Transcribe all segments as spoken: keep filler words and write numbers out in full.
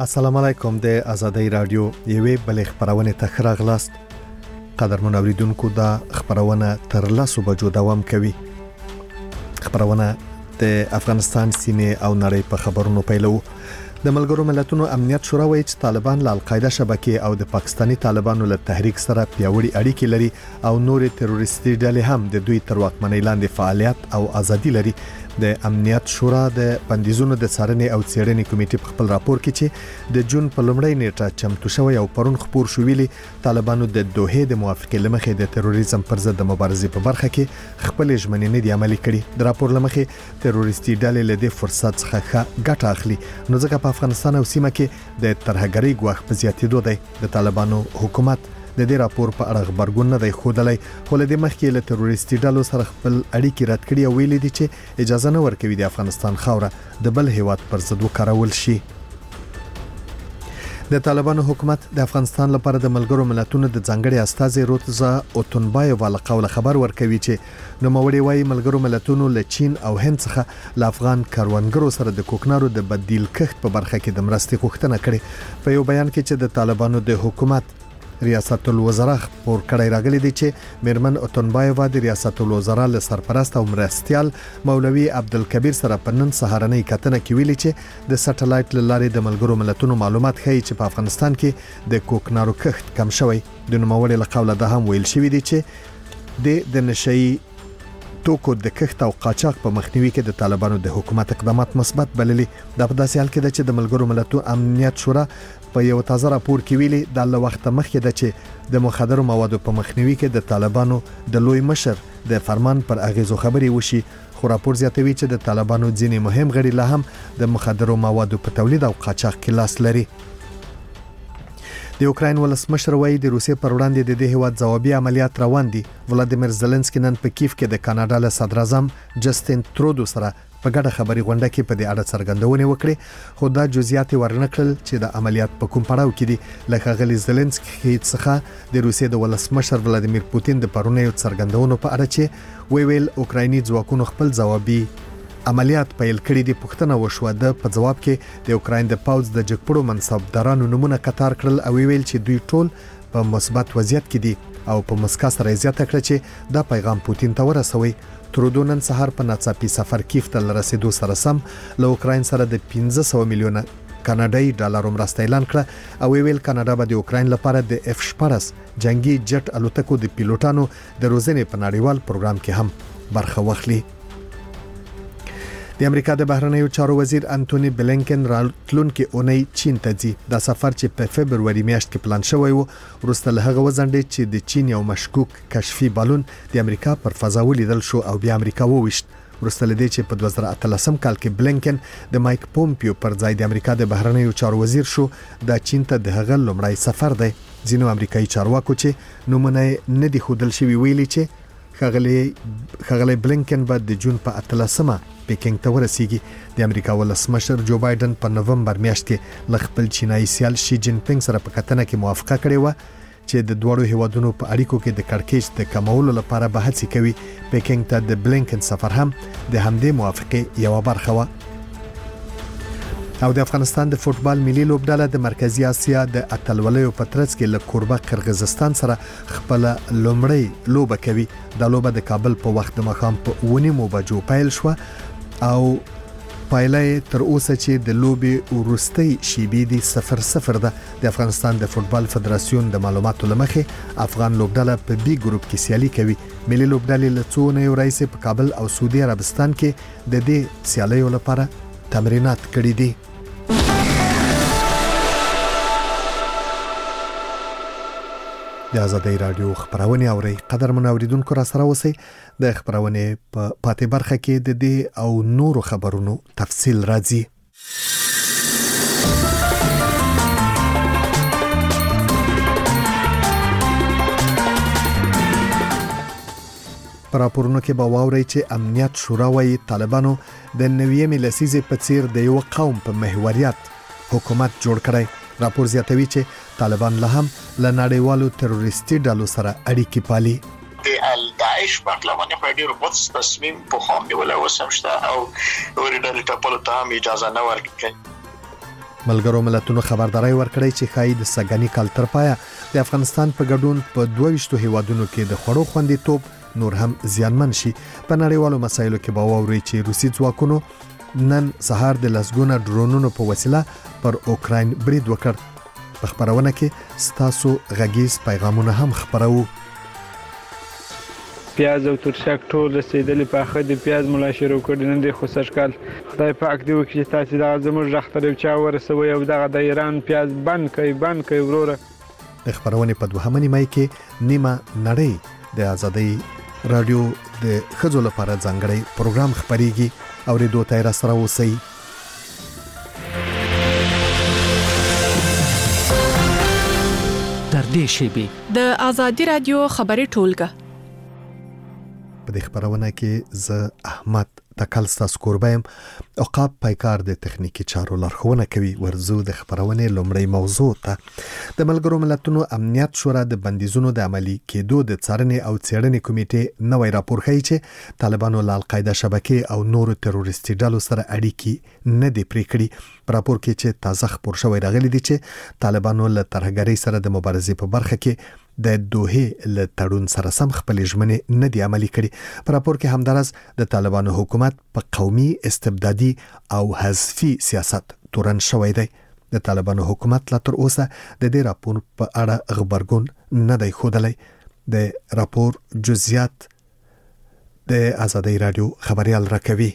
السلام علیکم د آزادۍ رادیو یوې بلې خبرونه ته راغلاست. قدرمن اوریدونکو دا خبرونه تر لاسو بجو دوام کوي. خبرونه د افغانستان سینې او نړۍ په خبرونو پیلو. د ملګرو ملتونو امنیت شورا وایي چې طالبان له القاعده شبکې او د پاکستاني طالبانو له تحریک سره پیاوړي اړیکې لري او نور تروریستي ډلې هم د دوی تر واکمنۍ لاندې فعالیت او ازادي لري. د امنیت شورا د بندیزونو د څارنې او څېړنې کمیټې په خپل راپور کې چې د جون په لومړۍ نیټه چمتو شوی او پرون خبر شو ویلي طالبانو د دوحې د موافقې لمخې د تروریزم پر ضد د مبارزې په برخه کې خپل ژمنې نه دي عملي کړي. د راپور لمخې تروریستي ډلې له دې فرصت څخه ګټه اخلي. نو ځکه په افغانستان او سیمه کې د ترهګرۍ ګواښ په زیاتېدو دی. د طالبانو حکومت د دې راپور په اړه خبرګون نه دی ښودلی، خو له دې مخکې له تروریستي ډلو سره خپل اړیکې رد کړي او ویلي دي چې اجازه نه ورکوي د افغانستان خاوره د بل هیواد پر ضد وکارول شي. د طالبانو حکومت د افغانستان لپاره د ملګرو ملتونو د ځانګړي استازي روتزا اوتونبایو له قوله خبر ورکوي چې نوموړي وايي ملګرو ملتونو له چین او هند څخه له افغان کاروانګرو سره د کوکنارو د بدیل کښت په برخه کې د مرستې غوښتنه کړې. په یو بیان کې چې د طالبانو د حکومت ریاست الوزرا خبر کړی راغلی دی چې میرمن اوتونبایو د ریاست الوزرا له سرپرست او مرستيال مولوی عبدالکبیر سره په نن سهارنۍ کتنه کې ویلي چې د سټلایټ لارې د ملګرو ملتونو معلومات ښیي چې په افغانستان کې د کوکنارو کښت کم شوی. د نوموړي له قوله ده هم ویل شوی دی چې د د نشئی توکو د کښت او قاچاق په مخنیوي کې د طالبانو د حکومت اقدامات مثبت بللي. دا په داسې حال کې ده چې د ملګرو ملتونو امنیت شورا په یو تازه راپور کې ویلي د له وخت مخکې ده چې د مخدرو موادو په مخنیوي کې د طالبانو د لوی مشر د فرمان پر اغیزو خبري وشي. خو راپور زیاتوي چې د طالبانو ځینې مهم غړي لا هم د مخدرو موادو په تولید او قاچاق کې لاس لري. د یوکراین ولسمشر وایي د روسیې پر وړاندې د دې هیواد ځوابي عملیات روان دي. ولادیمیر زيلنسکي نن په کیف کې د کاناډا له صدر اعظم جسټین ترودو سره په ګډه خبري غونډه کې په دې اړه څرګندونه وکړه، خو دا جزئیات ورنکړل چې د عملیات په کوم پړاو کې دي. لکه غلی زيلنسکي څخه د روسیې د ولسمشر ولادیمیر پوتین د پرونی څرګندونو په اړه چې وی ویل اوکرایني ځواکونو خپل ځوابي عملیات پیل کړي دي. پښتنه وشو ده په جواب کې د اوکراین د پاوز د جګپړو منصبدارانو نمونه قطار کړل او ویل چې دوی ټول په مثبت وضعیت کې دي او په مسکا سره زیاته کړ چې دا پیغام پوتین ته ورسوي. ترودو نن سهار په ناڅاپي سفر کیف ته رسیدو سره سم له اوکراین سره د پنځه سوه میلیونه کاناډایي ډالر مرسته اعلان کړه او ویل کاناډا به د اوکراین لپاره د اف شپږ جنگي جټ الوتکو د پیلوټانو د روزنې په نړیوال پروګرام کې هم برخه واخلي. د امریکا د بهرنیو چارو وزیر انټونی بلینکن راتلونکي اونۍ چین ته ځي. دا سفر چې په فبرवरी میاشت کې پلان شوی و وروسته له هغه وځنډ چې د چین یو مشکوک کشفي بالون د امریکا پر فضا ولیدل شو او بیا امریکا وویشت. وروسته له دې چې په دوه زره اتلسم کال کې بلینکن د مایک پومپیو پر ځای د امریکا د بهرنیو چارو وزیر شو، دا چین ته د هغه لومړی سفر دی. ځینو امریکایي چارواکو چې نومونه نه دي ښودل شوي ویلي چې خغلی خغلی بلینکن به د جون په اتلسمه پیکینګ ته ورسیږي. د امریکا ولسمشر جو بایدن په نوومبر میاشت کې ل خپل چینایي سیال شي جین پینګ سره په کتنه کې موافقه کړې و چې د دوړو هیوادونو په اړیکو کې د کړکېچ د کمولو لپاره به هڅې کوي. پیکینګ ته د بلینکن سفر هم د همدې موافقې یو برخه و. او د افغانستان د فوتبال ملي لوبډله د مرکزی اسیا د اتلولیو په ترڅ کې له کوربه قرغیزستان سره خپل لومړی لوبه کوي. د لوبه د کابل په وخت د مخام په ونیمو بجو پیل شو او پایلې تر اوسه چې د لوبې ورستۍ شیبې دي صفر صفر ده. د افغانستان د فوتبال فدراسیون د معلوماتو لمخې افغان لوبډله په بي ګروپ کې سیالي کوي. ملي لوبډلې له څو نه رئیس په کابل او سعودي عربستان کې د دې سیالیو لپاره تمرینات کړي دي. د آزادۍ رادیو خبرونه اوري. قدرمن اوریدونکو را سره اوسئ. د خبرونه په پاتې برخه کې د دې او نورو خبرونو تفصیل راځي. په راپورونو کې به واورئ چې امنیت شورا وايي طالبانو د نوې لسیزې په څیر د یو قوم په محوریت حکومت جوړ کړی. راپور زیاتوي چې طالبان له هم له نړیوالو تروریستي ډلو سره اړیکې پالي. د الداعش باندې په ډیرو بوت تصمیم په خام نیول او سمشته او ورډل ټاپلو ته هم اجازه نه ورکړي. ملګرو ملتونو خبرداري ورکړی چې ښایي د سګنی کال تر پایه د افغانستان په ګډون په دوه ویشت هیوادونو کې د خوړو خوندیتوب نور هم زیانمن شي. په نړیوالو مسایلو کې به واوري چې روسي ځواکونو نن سهار د لسګونه ډرونونو په وسیله پر اوکراین برید وکړ. په خبرونه کې ستاسو غږیز پیغامونه هم خبرو. پیاز او ترشک ټول رسیدلی په اخر د پیاز ملا شروع کړي نه دي خو سرکال خدای پاک دی وکړي تاسو دا زموږ رختر چا ورسوي او دغه د ایران پیاز بند کوي بند کوي وروره. د خبرونه په دوهمه نیمه کې نیمه نړۍ د ازادۍ رادیو د خځو لپاره ځانګړی پروګرام خبريږي او ریډیو تیر سره اوسئ. تر دې شیبې د ازادۍ رادیو خبري ټولګه په دې خبرونه کې زه احمد تکل ستاسو کوربایم. عقاب پایکار د تخنیکی چارو لارښوونه کوي. ورزو د خبرونه لومړی موضوع ته. د ملګرو ملتونو امنیت شورا د بندیزونو د عملی کېدو د څارنې او څېړنې کمیټې نوې راپور ښیي چې طالبانو له القاعده شبکې او نورو تروریستي ډلو سره اړیکې نه دي پرې کړې. په راپور کې چې تازه خبر شوی راغلی دی چې طالبانو له ترهګرۍ سره د مبارزې په برخه کې د دوه له تړون سره سم خپل ژمنې نه دی عملي کړي. په راپور کې همدارس د طالبانو حکومت په قومي استبدادي او حذفي سیاست تورن شوی دی. د طالبانو حکومت لا تر اوسه د دې راپور په اړه خبرګون نه دی ښودلی. د راپور جزئیات د ازادۍ رادیو خبريال راکوي.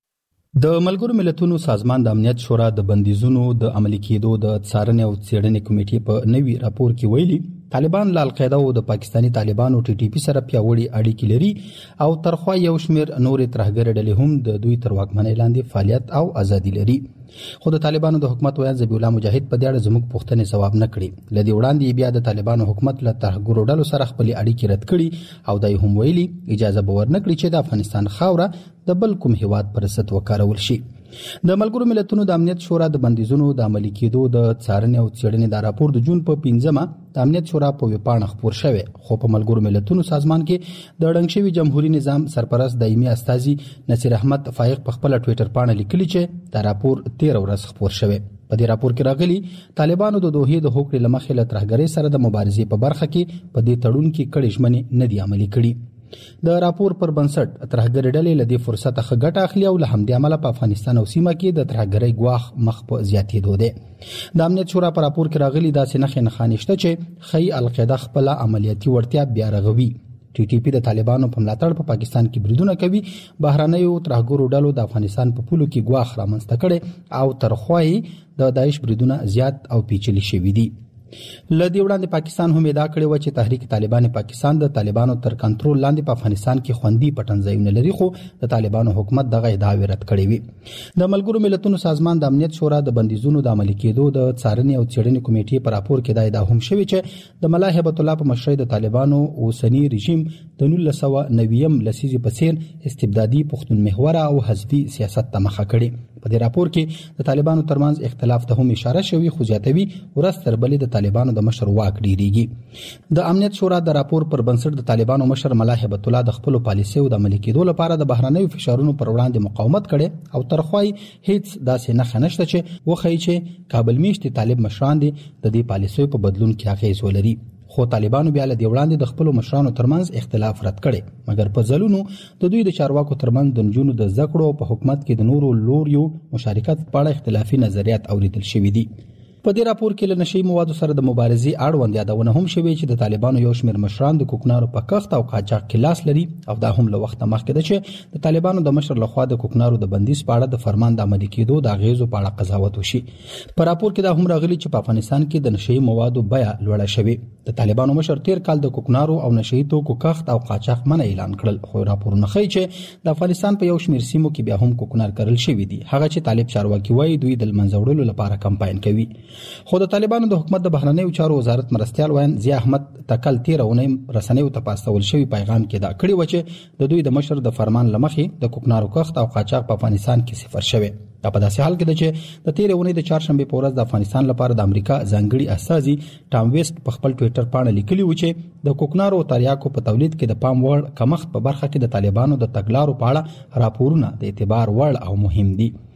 د ملګرو ملتونو سازمان د امنیت شورا د بندیزونو د عملي کېدو د څارنې او څېړنې کمیټې په نوي راپور کې ویلي طالبان له القاعده او د پاکستانی طالبانو ټي ټي پی سره پیاوړي اړیکې لري او ترخوا یو شمېر نورې ترهګر ډلې هم د دوی تر واکمنۍ لاندې فعالیت او ازادي لري. خو د طالبانو د حکومت ویان ذبیح الله مجاهد په دې اړه زموږ پوښتنې ځواب نه کړي. لدی وړاندې بیا د طالبانو حکومت له ترهګرو ډلو سره خپل اړیکې رد کړي او دای هم ویلي اجازه به ورنکړي چې د افغانستان خاوره د بل کوم هیواد پر ضد وکارول شي. د ملګرو ملتونو د امنیت شورا د بندیزونو د عملي کېدو د څارنې او څېړنې د راپور د جون په پنځمه د امنیت شورا په ویبپاڼه خپور شوی. خو په ملګرو ملتونو سازمان کې د ړنګ شوي جمهوریت نظام سرپرست دایمي استازي نصیر احمد فائق په خپل ټوئیټر باندې لیکلي چې دا راپور تیر ورځ خپور شوی. په دې راپور کې راغلي طالبانو د دوه د هوکړې لمخې له ترهګرۍ سره د مبارزې په برخه کې په دې تړون کې کړي ژمنې نه دي عملي کړي. د راپور پر بنسټ ترهګر ډلې له دې فرصت څخه ګټه اخلي او له همدې عمله په افغانستان او سیمه کې د ترهګرۍ ګواښ مخ په زیاتېدو دی. د امنیت شورا پر راپور کې راغلي داسې نښې نښانې شته چې ښایي القاعده خپل عملیاتي وړتیا بیا رغوي. ټي ټي پی د طالبانو په ملاتړ په پاکستان کې بریدونه کوي. بهرنیو ترهګرو ډلو د افغانستان په پولو کې ګواښ رامنځته کړي او ترخوایي د داعش بریدونه زیات او پیچلي شوي دي. لدی وړاندې پاکستان هم ادعا کړې و چې تحریک طالبان پاکستان د طالبانو تر کنټرول لاندې په افغانستان کې خوندي پټنځایونه لري خو د طالبانو حکومت دغه ادعا رد کړې وي. د ملګرو ملتونو سازمان د امنیت شورا د بندیزونو د عملي کېدو د څارنې او څېړنې کمیټې په راپور کې دا ادعا هم شوې چې د ملا هیبت الله په مشرۍ د طالبانو اوسنی رژیم د نولس سوه نویم لسیزې په څیر استبدادي پښتون محوره او حزبي سیاست ته مخه کړې. په دې راپور کې د طالبانو ترمنځ اختلاف ته هم اشاره شوې خو زیاتوي ورځ تر بلې د طالبانو د مشر واک ډیریږي. د امنیت شورا د راپور پر بنسټ د طالبانو مشر ملا هیبت الله د خپل پالیسیو د عملي کېدو لپاره د بهرنیو فشارونو پر وړاندې مقاومت کړي او ترخوای هیڅ داسې نښه نشته چې وښیي چې کابل میشتي طالب مشران دي د دې پالیسیو په بدلون کې اغیز ولري. خو طالبانو بیا له دې وړاندې د خپل مشرانو ترمنځ اختلاف رد کړي مګر په ځلونو د دوی د چارواکو ترمنځ د نجونو د زکړو په حکومت کې د نورو لوریو مشارکت په اړه اختلافي نظریات اوریدل شوي دي. په دې راپور کې له نشي موادو سره د مبارزې اړوند یادونه هم شوې چې د طالبانو یو شمېر مشران د کوکنارو په کښت او قاچاق کې لاس لري او دا هم له وخت مخکې ده چې د طالبانو د مشر لخوا د کوکنارو د بندیز په اړه د فرمان د عملي کېدو د اغیزو په اړه قضاوت وشي. په راپور کې دا هم راغلي چې په افغانستان کې د نشي موادو بیه لوړه شوې. د طالبانو مشر تیر کال د کوکنارو او نشي توکو کښت او قاچاق منع اعلان کړل خو راپورونه ښیي چې د افغانستان په یو شمېر سیمو کې بیا هم کوکنار کرل شوی دي هغه چې طالب چارواکي وایي دوی د منځ وړلو لپاره کمپاین کوي. خو د طالبانو د حکومت د بهرنیو چارو وزارت مرستيال وایي ضیاء احمد تکل تیرونه رسنیو ته پاستول شوی پیغام کې دا کړی و چې د دوی د مشر د فرمان لمخې د کوکنارو کښت او قاچاق په افغانستان کې صفر شوی. دا په داسې حال کې ده چې د تیرې اونۍ د چهارشنبه په ورځ د افغانستان لپاره د امریکا ځانګړي استازي ټام ویسټ په خپل ټوئیټر باندې لیکلي و چې د کوکنارو او تریاکو په تولید کې د پام وړ کمښت په برخه کې د طالبانو د تګلارو په اړه راپورونه د اعتبار وړ او مهم دي.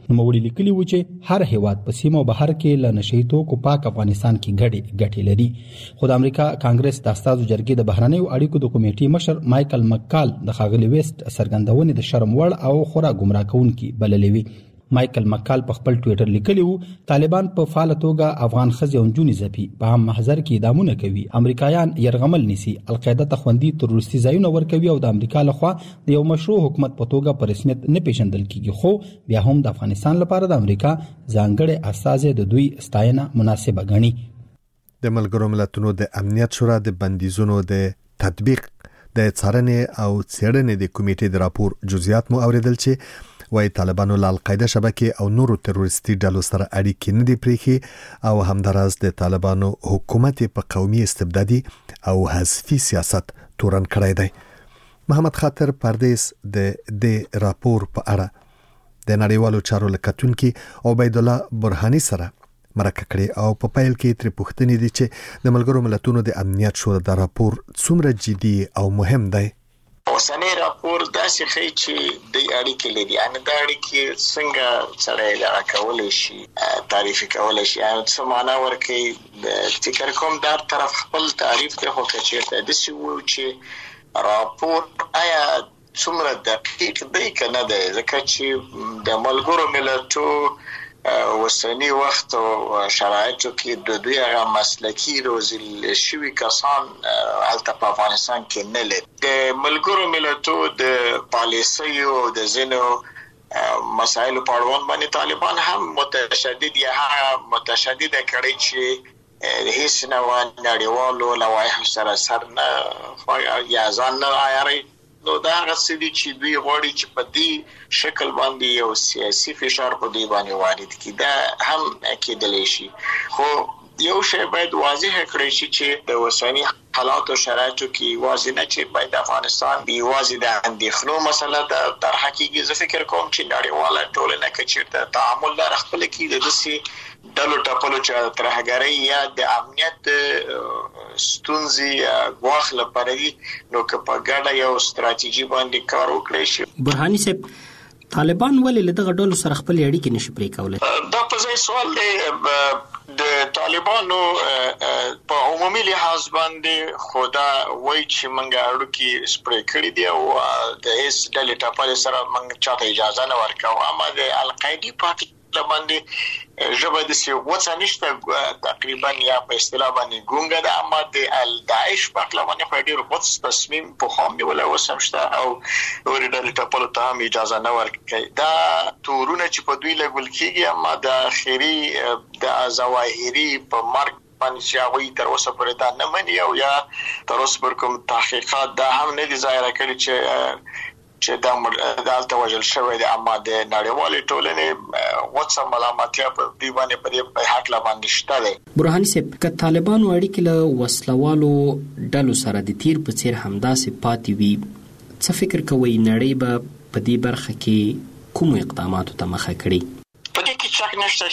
نوموړي لیکلي و چې هر هیواد په سیمه او بهر کې له نشهیي توکو پاک افغانستان کې ګډې ګټې لري. خو د امریکا کانګرس د استازو جرګې د بهرنیو اړیکو د کمیټې مشر مایکل مکال د ښاغلي ویسټ څرګندونې د شرم وړ او خورا ګمراه کوونکې بللې وي. مایکل مکال په خپل ټویټر لیکلی وو طالبان په فعال توګه افغان ښځې او نجونې ځپي، په عام محضر کې اعدامونه کوي، امریکایان یرغمل نیسي، القاعده ته خوندي تروریستي ځایونه ورکوي او د امریکا لخوا د یو مشروع حکومت په توګه په رسمیت نه پیژندل کیږي. خو بیا هم د افغانستان لپاره د امریکا ځانګړي استازي د دوی ستاینه مناسبه ګڼي. د ملګرو ملتونو د امنیت شورا د بندیزونو د تطبیق د څارنې او څېړنې د کمیټې د راپور جزئیات مو اوریدل چې وای طالبانو له القاعده شبکې او نورو تروریستي ډلو سره اړیکې نه دي پرېښې او همداراز د طالبانو حکومت په قومي استبدادي او حذفي سیاست تورن کړی دی. محمد خاطر پردیس د دې راپور په اړه د نړیوالو چارو لکتونکي عبید الله برهانی سره مرکه کړې او په پیل کې تر پوښتنې دي چې د ملګرو ملتونو د امنیت شورا د راپور څومره جدي او مهم دی. اوسنی راپور داسې ښیي چې د اړیکې لري، یعنی د اړیکې څنګه سړی لاره کولی شي، تعریف کولی شي، څه معنا ورکوي. فکر کوم دا طرف خپل تعریف دی، خو که چېرته داسې وو چې راپور آیا څومره دقیق دی که نه دی، ځکه چې د ملګرو ملتو وسنی وخت او شرایطو کې د دوی هغه مسلکی روزل شوي کسان هلته په افغانستان کې نه لري. د ملګرو ملتو د پالیسیو د ځینو مسایلو په اړوند باندې طالبان هم متشدد یا متشدد کړي چې هیڅ نه نړیوالو لوایحو سره سر نه یا ځان نه عیاري. نو دا هغه څه دي چې دوی غواړي چې په دې شکل باندې یو سیاسي فشار په دوی باندې وارد کړي. دا هم کېدلی شي، خو یو شی باید واضح کړی شي چې د اوسني حالات او شرایطو کې واضح نه چې باید د افغانستان بېوازې د اندېښنو مسله ده طرحه کېږي. زه فکر کوم چې نړیواله ټولنه که چېرته تعامل لاره خپله کړي د داسې ډلو ټپلو چې ترهګرۍ یا د امنیت ستونزې ګواښ لپاره دي، نو که په ګډه یو ستراتیژي باندې کار وکړی شي. برهاني صاحب، طالبان ولې له دغه ډلو سره خپل اړیکې نشي پرې کولی؟ دا په ځای سوال دی. د طالبانو په عمومي لحاظ باندې خو دا وایي چې موږ اړیکې سپرې کړي دي او د هیڅ ډلې ټپلې سره موږ چاته اجازه نه ورکوو، اما د القاعدې پاتې باندې ژبه د سی وڅ نشته تقریبا یا په اصطلاح باندې ګونګه ده، اما د الداعش په اړه باندې په ډیر وڅ تصمیم په خام نیول او سمشته او ورډل ټپلو ته هم اجازه نه ورکړي. دا تورونه چې په دوی لګول کیږي، اما د اخیری د ظواهري په مرګ باندې چې هغوی تر اوسه پورې دا نه مني او یا تر اوسه پر کوم تحقیقات دا هم نه دي ظاهره کړي چې چې دا دالته وجل شوی دی، اما د نړیوالې ټولنې وڅ ملامتیا په دې باندې په دې حق لا باندې شته دی. برهاني صاحب، که طالبانو اړیکې له وسلوالو ډلو سره د تیر په څیر همداسې پاتې وي، څه فکر کوئ نړۍ به په دې برخه کې کومو اقداماتو ته مخه کړي؟ په دې کې شک نشته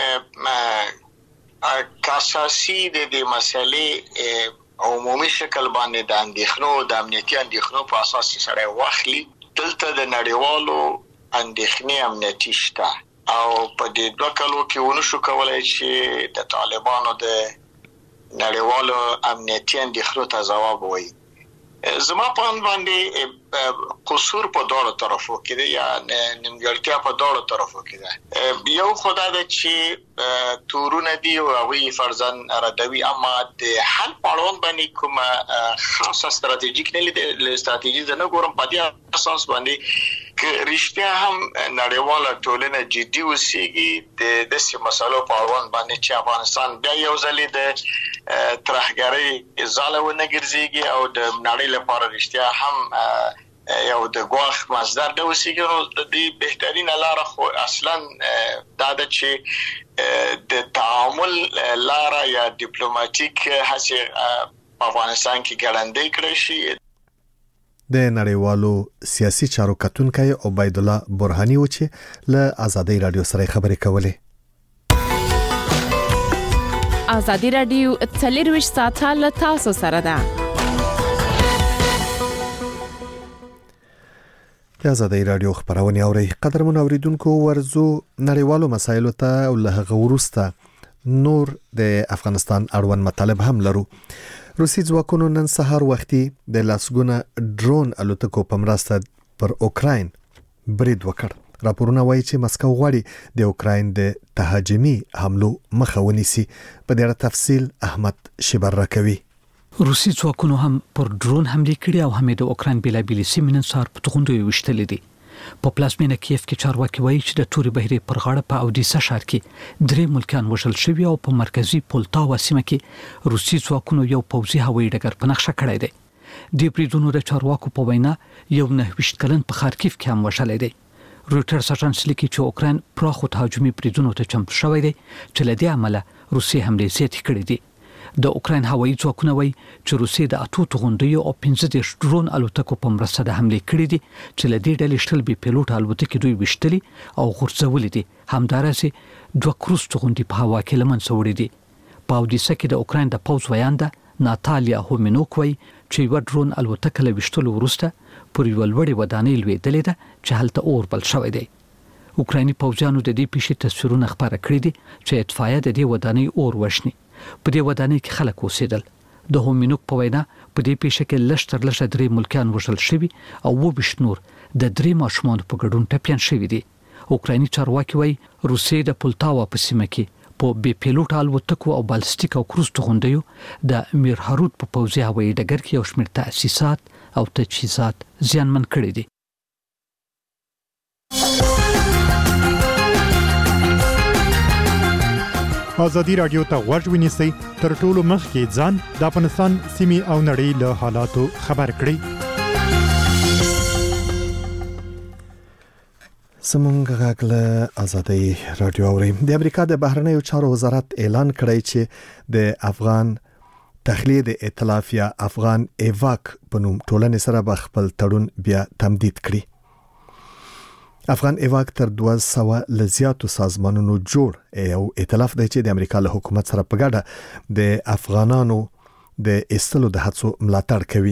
چې اساسي د دې مسلې عمومي شکل باندې د اندېښنو د امنیتي اندېښنو په اساس سره واخلي. دلته د نړیوالو اندېښنې امنیتي شته او په دې دوه کلو کې ونه شو کولای چې د طالبانو د نړیوالو امنیتي اندېښنو ته ځواب وایي. زما په اند باندې قصور په دواړو طرفو کې دی یا نیمګړتیا په دواړو طرفو کې ده. یو خدای د چې تورونه دی او هغوی فرضاً ردوي، اما د حل په اړوند باندې کومه خاصه ستراتیژیک نه لیدل ستراتیژي زه نه ګورم. په دې اساس باندې که رښتیا هم نړیواله ټولنه جدي اوسېږي د داسې مسلو په اړوند باندې چې افغانستان بیا یو ځلې د ترهګرۍ ځاله ونه ګرځېږي او د نړۍ لپاره رښتیا هم یو د ګواښ مصدر نه اوسېږي، نو د دې بهترینه لاره خو اصلا دا ده چې د تعامل لاره یا ډیپلوماټیک هڅې په افغانستان کې ګړندۍ کړی شي. د نړیوالو سیاسي چارو کتونکی عبید الله برهانی و چې له آزادۍ رادیو سره خبرې کولې. آزادۍ رادیو څلرویشت ساعته له تاسو سره ده. د آزادۍ رادیو خبرونه اوري. قدرمن اوریدونکو ورزو نړیوالو مسایلو ته او له غورسته نور د افغانستان اړوند مطالب هم لرو. روسي ځواکونو نن سهار وختي د لاسګونه ډرون الوتکو په مرسته پر اوکراین برید وکړ. راپورونه وایي چې مسکو غواړي د اوکراین د تهاجمي حملو مخه ونیسي. په دې اړه تفصیل احمد شبر راکوي. روسي ځواکونو هم پر ډرون حمله کړې او هم د اوکراین بلابل سیمې نن سهار په توغندوی وشتلې دي. په پلازمینه کیف کې چارواکي وایي چې د توري بهیرې پر غاړه په اودیسا ښار کې درې ملکان وژل شوي او په مرکزی پولتاوا سیمه کې روسي ځواکونو یو پوځي هوایي ډګر په نقشه کړی دی. د بریدونو د چارواکو په وینا یو نه ویشت کلن په خارکیف کې هم وژل دی. رويټرز اژانس لیکي چې اوکراین پراخو تهاجمي بریدونو ته چمتو شوی دی چې له دې عمله روسي حمله زیاتې کړې دي. د اوکراین هوایي ځواکونه وایي چې روسي د اټو توغندیو او پنځه دېرش ډرون الوتکو په مرسته د حمله کړې دي چې له دې ډلې شل بي پیلوټ الوتکې دوی وشتلي او غورځولې دي. همدارسه دوه کروز توغندي په هوا کې لمن سوړې دي. په اودیسا کې د اوکراین د پوځ ویانده ناتالیا هومینوک وایي چې یو ډرون الوتکه له وشتلو وروسته پر یو لوړې ودانۍ لوېدلې ده چې هلته اور بل شوی دی. اوکرایني پوځیانو د دې پیښې تصویرونه خبره کړي دي چې اطفائیه د دې ودانۍ اور وشني. په دې ودانۍ کې خلک اوسېدل. د هومینوک په وینا په دې پیښه کې لږ تر لږه درې ملکیان وژل شوي او اووه نور د درې ماشومان په ګډون ټپیان شوي دي. اوکرایني چارواکي وایي روسیې د پولتاوا په سیمه کې په بي پیلوټ الوتکو او بالستیک او کروز توغندیو د میرهارود په پوځي هوایي ډګر کې یو شمېر تاسیسات او تجهیزات زیانمن کړي دي. آزادی رادیو ته غوږ ونیسئ تر ټولو مخکې ځان د افغانستان سیمې او نړۍ له حالاتو خبر کړئ. سمونږ غاګله آزادۍ رادیو اوري. د امریکا د بهرنیو چارو وزارت اعلان کړی چې د افغان تخلیه د ائتلاف یا افغان ایواک په نوم ټولنې سره به خپل تړون بیا تمدید کړي. افغان ایواک تر دوه سوه لزیاتو سازمانونو جوړ یو ائتلاف دی چې د امریکا له حکومت سره په ګډه د افغانانو د ایستلو د هڅو ملاتړ کوي.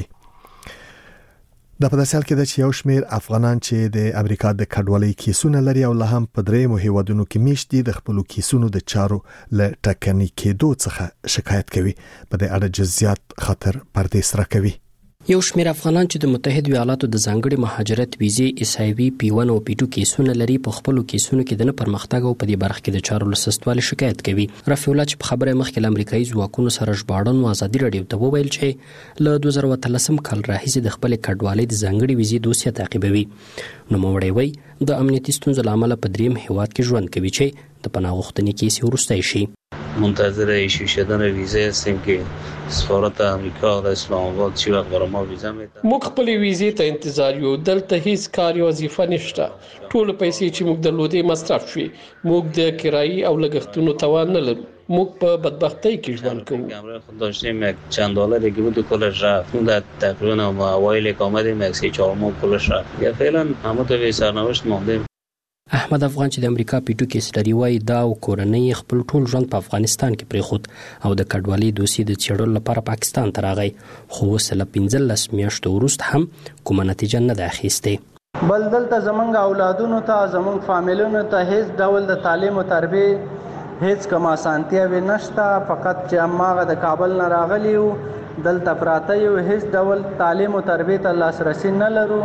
دا په داسې حال کې ده چې یو شمېر افغانان چې د امریکا د کډوالۍ کیسونه لري او له هم په درېیمو هیوادونو کې میشت دي د خپلو کیسونو د چارو له ټکني کېدو څخه شکایت کوي. په دې اړه جزئیات خاطر پردیس را کوي. یو شمېر افغانان چې د متحده ایالاتو د ځانګړي مهاجرت ویزې اس آی وی پی ون او پی ټو کیسونه لري په خپلو کیسونو کې د نه پرمختګ او په دې برخه کې د چارو له سستوالي شکایت کوي. رفیع الله چې په خبره مخکې له امریکایي ځواکونو سره ژباړن او ازادي رادیو ته وویل چې له دوه زره اتلسم کال راهیسې د خپل کډوالۍ د ځانګړي ویزې دوسیه تعقیبوي. نوموړی وایي د امنیتي ستونزو له امله په دریم هیواد کې ژوند کوي چې د پناه غوښتنې کیسې وروستی شي. منتظر ایشو شدن ویزه هستیم که سفارت امریکا در اسلام آباد چی وقت برای ما ویزه میده. موږ خپل ویزې ته انتظار یو. دلته هیڅ کار یا وظیفه نشته. ټول پیسې چې موږ درلودې مصرف شوي. موږ د کرایي او لګښتونو توان نه لرو. موږ په بدبختۍ کې ژوند کوو. کمره خود داشتیم یک چند دلاری که بود کلش رفت. اون در تقریبا ما اوایل که آمدیم یک سه چهار ماه کلش رفت. یا فعلا همه تو به سرنوشت ماندیم. احمد افغان چې د امریکا پیټو کې لري وایي دا او کورنۍ خپل ټول ژوند په افغانستان کې پریښود او د کډوالۍ دوسیې د څېړلو لپاره پاکستان ته راغی، خو اوس له پنځلس میاشتو وروسته هم کومه نتیجه نه ده اخیستې. بل دلته زمونږ اولادونو ته زمونږ فامیلونو ته هیڅ ډول د تعلیم او تربیې هیڅ کوم اسانتیاوې نشته. فقط چې هماغه د کابل نه راغلي یو دلته پراته یو، هیڅ ډول تعلیم او تربیې ته لاسرسی نه لرو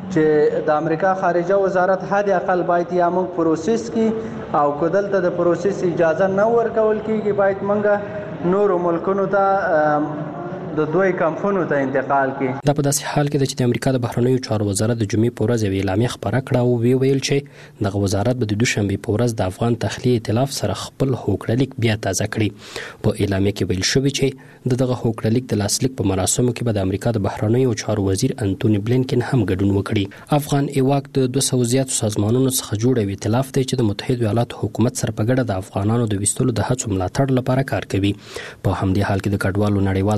چې د امریکا خارجه وزارت حد اقل باید یا موږ پروسس کی او کو دلته د پروسس اجازه نه ورکول کیږي باید موږ نورو ملکونو ته د دوی کمپونو ته انتقال کی. دا په داسې حال کې د چې د امریکا د بهرنیو چارو وزارت د جمعې په ورځ یو اعلامیه خپره کړه او وی ویل چې دغه وزارت به د دوشنبه په ورځ د افغان تخلیه ائتلاف سره خپل هوکړلیک بیا تازه کړي. په اعلامیه کې ویل شوی چې دغه هوکړلیک د لاسلیک په مراسمو کې به د امریکا د بهرنیو چارو وزیر انټونی بلینکن هم ګډون وکړي. افغان ایواک د دوه سوه زیاتو سازمانونو څخه جوړ یو ائتلاف دی چې د متحده ایالاتو حکومت سره په ګډه د افغانانو د وستلو د هڅو ملاتړ لپاره کار کوي. په همدې حال کې د کډوالو نړیوال سازمان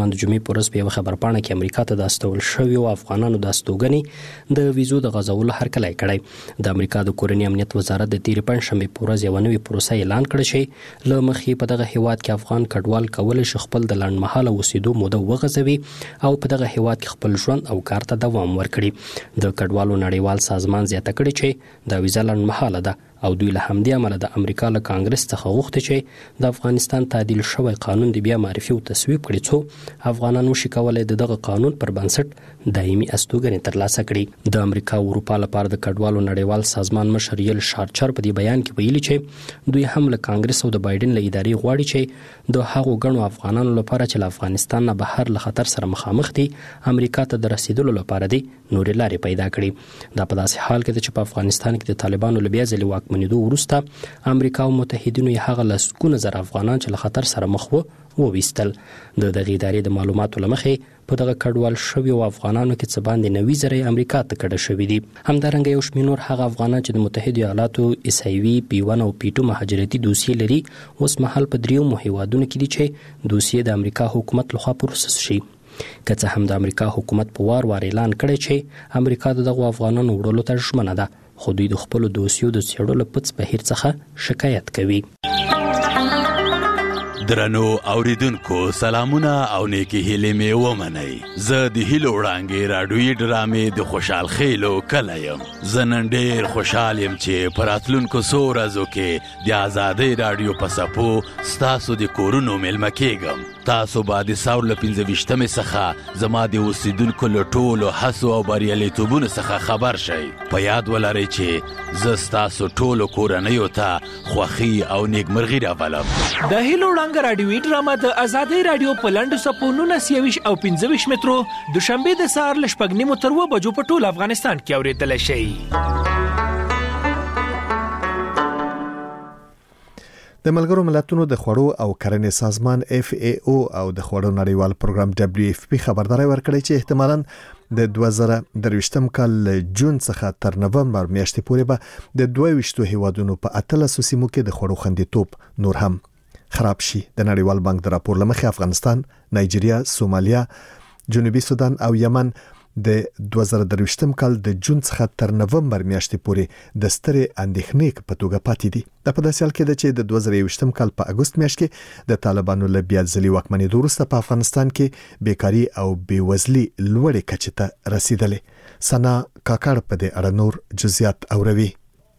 افغانستان د جمعې په ورځ په یوه خبرپاڼه کې امریکا ته د استول شویو افغانانو د استوګنې د ویزو د غځولو هرکلی کړی. د امریکا د کورني امنیت وزارت د تیرې پنجشنبې په ورځ یوه نوې پروسه اعلان کړه چې له مخې په دغه هیواد کې افغان کډوال کولی شي خپل د لنډمهاله اوسېدو موده وغځوي او په دغه هیواد کې خپل ژوند او کار ته دوام ورکړي. د کډوالو نړیوال سازمان زیاته کړې چې دا ویزه لنډمهاله ده او دوی له همدې امله د امریکا له کانګرس څخه غوښتي چې د افغانستان تعدیل شوی قانون د بیا معرفي او تصویب کړي څو افغانان وشي کولای د دغه قانون پر بنسټ دایمي استوګنې ترلاسه کړي. د امریکا او اروپا لپاره د کډوالو نړیوال سازمان مشر یل شارچر په دې بیان کې ویلي چې دوی هم له کانګرس او د بایدن له ادارې غواړي چې د هغو ګڼو افغانانو لپاره چې له افغانستان نه بهر له خطر سره مخامخ دي امریکا ته د رسیدلو لپاره دي نورې لارې پیدا کړي. دا په داسې حال کې ده چې په افغانستان کې د طالبانو له بیا ځلې واکمنېدو وروسته امریکا او متحدینو یې هغه لسګونه زره افغانان چې له خطر سره مخ وو وویستل. د دغې ادارې د معلوماتو له مخې په دغه کډوال شویو افغانانو کې څه باندې نوي زره امریکا ته کډه شوي دي. همدارنګه یو شمېر نور هغه افغانان چې د متحدو ایالاتو ایسایوي پی ون او پی ټو مهاجرتي دوسیې لري اوس مهال په دریومو هیوادونو کې دي چې دوسیې د امریکا حکومت لخوا پروسس شي. که څه هم د امریکا حکومت په وار وار اعلان کړی چې امریکا د دغو افغانانو وړلو ته ژمنه ده خو دوی د خپلو دوسیو د څېړلو پڅ بهیر څخه شکایت کوي. درنو اوریدونکو سلامونه او نیکی هیلې مې ومنئ. زه د هیلو وړانګې راډیویي ډرامې د خوشحال خیلو کلی یم. زه نن ډېر خوشحال یم چې په راتلونکو څو ورځو کې د ازادۍ راډیو په څپو ستاسو د کورونو میلمه کیږم. تاسو به د ساور له پنځه ویشتمې څخه زما د اوسیدونکو له ټولو هڅو او بریالیتوبونو څخه خبر شئ. په یاد ولرئ چې زه ستاسو ټولو کورنیو ته خوښي او نیکمرغي راولم. د هیلو وړانګه راډیوي ډرامه د ازادۍ راډیو په لنډو څپو نولس یویش او پنځه ویشت مترو دوشنبې د سهار له شپږ نیمو تر اووه بجو په ټول افغانستان کې اورېدلی شئ. د ملګرو ملتونو د خوړو او کرنې سازمان اف ای او او د خوړو نړیوال پروګرام دبليو اف پی خبرداري ورکړې چې احتمالاً د دوه زره درویشتم کال جون څخه تر نومبر میاشتې پورې به د دوه ویشتو هیوادونو په اتلسو سیمو کې د خوړو خوندیتوب نور هم خراب شي. د نړیوال بانک د راپور لمخې افغانستان، نایجیریا، سومالیا، جنوبي سودان او یمن د دوه زره درویشتم کال د جون څخه تر نومبر میاشتې پورې د سترې اندېښنې په توګه پاتې دي. د په داسې حال کې ده چې د دوه زره یوویشتم کال په اګوست میاشت کې د طالبانو له بیا ځلې واکمنېدو وروسته په افغانستان کې بیکاري او بېوزلي لوړې کچې ته رسیدلې. سنا کاکړ په دې اړه نور جزئیات اوروي.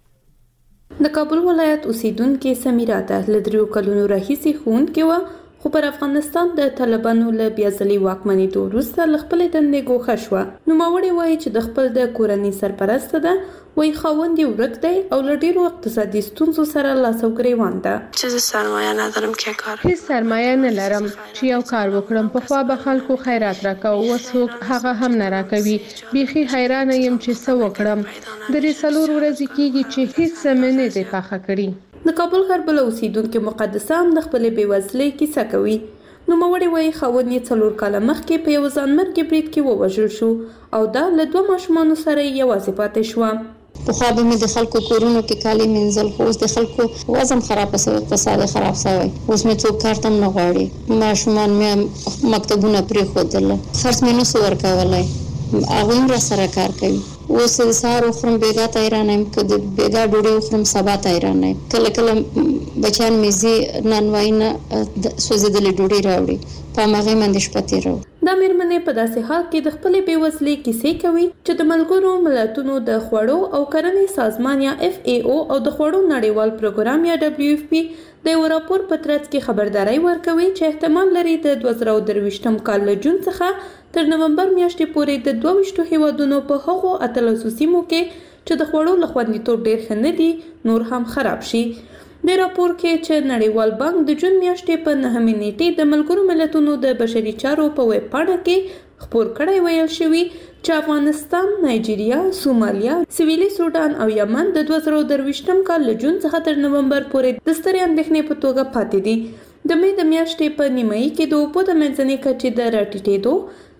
د کابل ولایت اوسیدونکو سمیرا ته له دریو کلونو راهیسې ښوونکې وه خو پر افغانستان د طالبانو له بیا ځلې واکمنېدو وروسته له خپلې دندې ګوښه شوه. نوموړې وایي چې د خپل د کورنۍ سرپرسته ده، وایي خاوند یې ورک دی او له ډېرو اقتصادي ستونزو سره لاس او ګریوان ده. چې زه سرمایه ندارم که کار هیڅ سرمایه نه لرم چې یو کار وکړم. پخوا به خلکو خیرات راکاو، اوس څوک هغه هم نه راکوي. بیخي حیرانه یم چې څه وکړم. درې څلور ورځې کېږي چې هیڅ څه مې نه دی پاخه کړي. د کابل غرب له اوسیدونکو مقدسه هم د خپلې بېوزلۍ کیسه کوي. نوموړې وایي خاوند یې څلور کاله مخکې په یو ځانمرګي برید کې ووژل شو او دا له دوه ماشومانو سره یې یوازې پاتې شوه. پخوا به مې د خلکو کورونو کې کالي مینځل، خو اوس د خلکو وزن خراب شوی، اقتصاد خراب شوی. اوس مې څوک کار ته نه غواړي. ماشومان مې مکتبونه پرېښودل، خرڅ مې نشو ورکولی. هغوی هم راسره کار کوي. اوس د سهار وخورم بیګا ته حیران یم، که د بیګا ډوډۍ وخورم سبا ته حیران یم. کله کله بچیان مې ځي نانوایي نه سوځېدلې ډوډۍ راوړي، په هماغې باندې شپه تېروم. دا مېرمنې په داسې حال کې د خپلې بېوزلۍ کیسې کوي چې د ملګرو ملتونو د خوړو او کرنې سازمان یا اف ای او او د خوړو نړیوال پروګرام یا دبليو اف پی د یو راپور په ترڅ کې خبرداري ورکوي چې احتمال لري د دوه زره درویشتم کال له جون څخه تر نومبر میاشتې پورې د دوه ویشتو هیوادونو په هغو اتلسو سیمو کې چې د خوړو له خوندیتوب ډېر ښه نه دي نور هم خراب شي. د راپور کې چې نړیوال بانک د جون میاشتې په نهمې نیټې د ملګرو ملتونو د بشري چارو په ویب پاڼه کې خپور کړی ویل شوي چې افغانستان، نایجیریا، سومالیا، سویلي سودان او یمن د دوه زره درویشتم کال له جون څخه تر نومبر پورې د سترې اندېښنې په توګه پاتې دي. د مې د میاشتې په نیمایي کې د اوبو د منځنۍ کچې د راټیټېدو،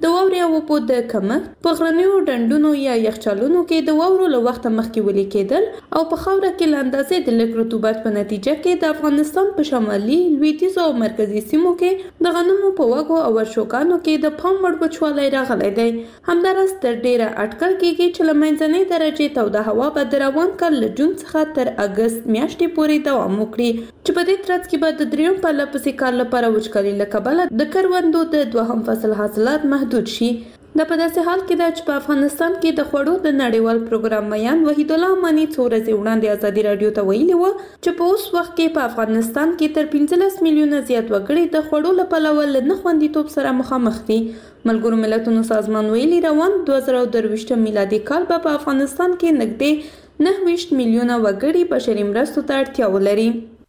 د واورې او اوبو د کمښت په غرنیو ډنډونو یا یخچالونو کې د واورو له وخته مخکې ولي کېدل او په خاوره کې له اندازې د لږ رطوبت په نتیجه کې د افغانستان په شمالي، لویدیځو او مرکزي سیمو کې د غنمو په وږو او ورشوګانو کې د پام وړ وچوالی راغلی دی. همداراز تر ډیره اټکل کېږي چې له منځنۍ درجې توده هوا به د روان کال له جون څخه تر اګست میاشتې پورې دوام وکړي، چې په دې ترڅ کې به د دریم پرله پسې کال لپاره وچکالي له کبله د کروندو د دوهم فصل حاصلات محدود شي. دا په داسې حال کې ده چې په افغانستان کې د خوړو د نړیوال پروګرام میان وحید الله اماني څو ورځې وړاندې ازادي راډیو ته ویلي و چې په اوس وخت کې په افغانستان کې تر پنځلس میلیونه زیات وګړي د خوړو له پلوه له نه خوندیتوب سره مخامخ دي. ملګرو ملتونو سازمان ویلي روان دوه زره دوه ویشتم میلادي کال به په افغانستان کې نږدې نهه ویشت میلیونه وګړي بشري مرستو ته اړتیا ولري.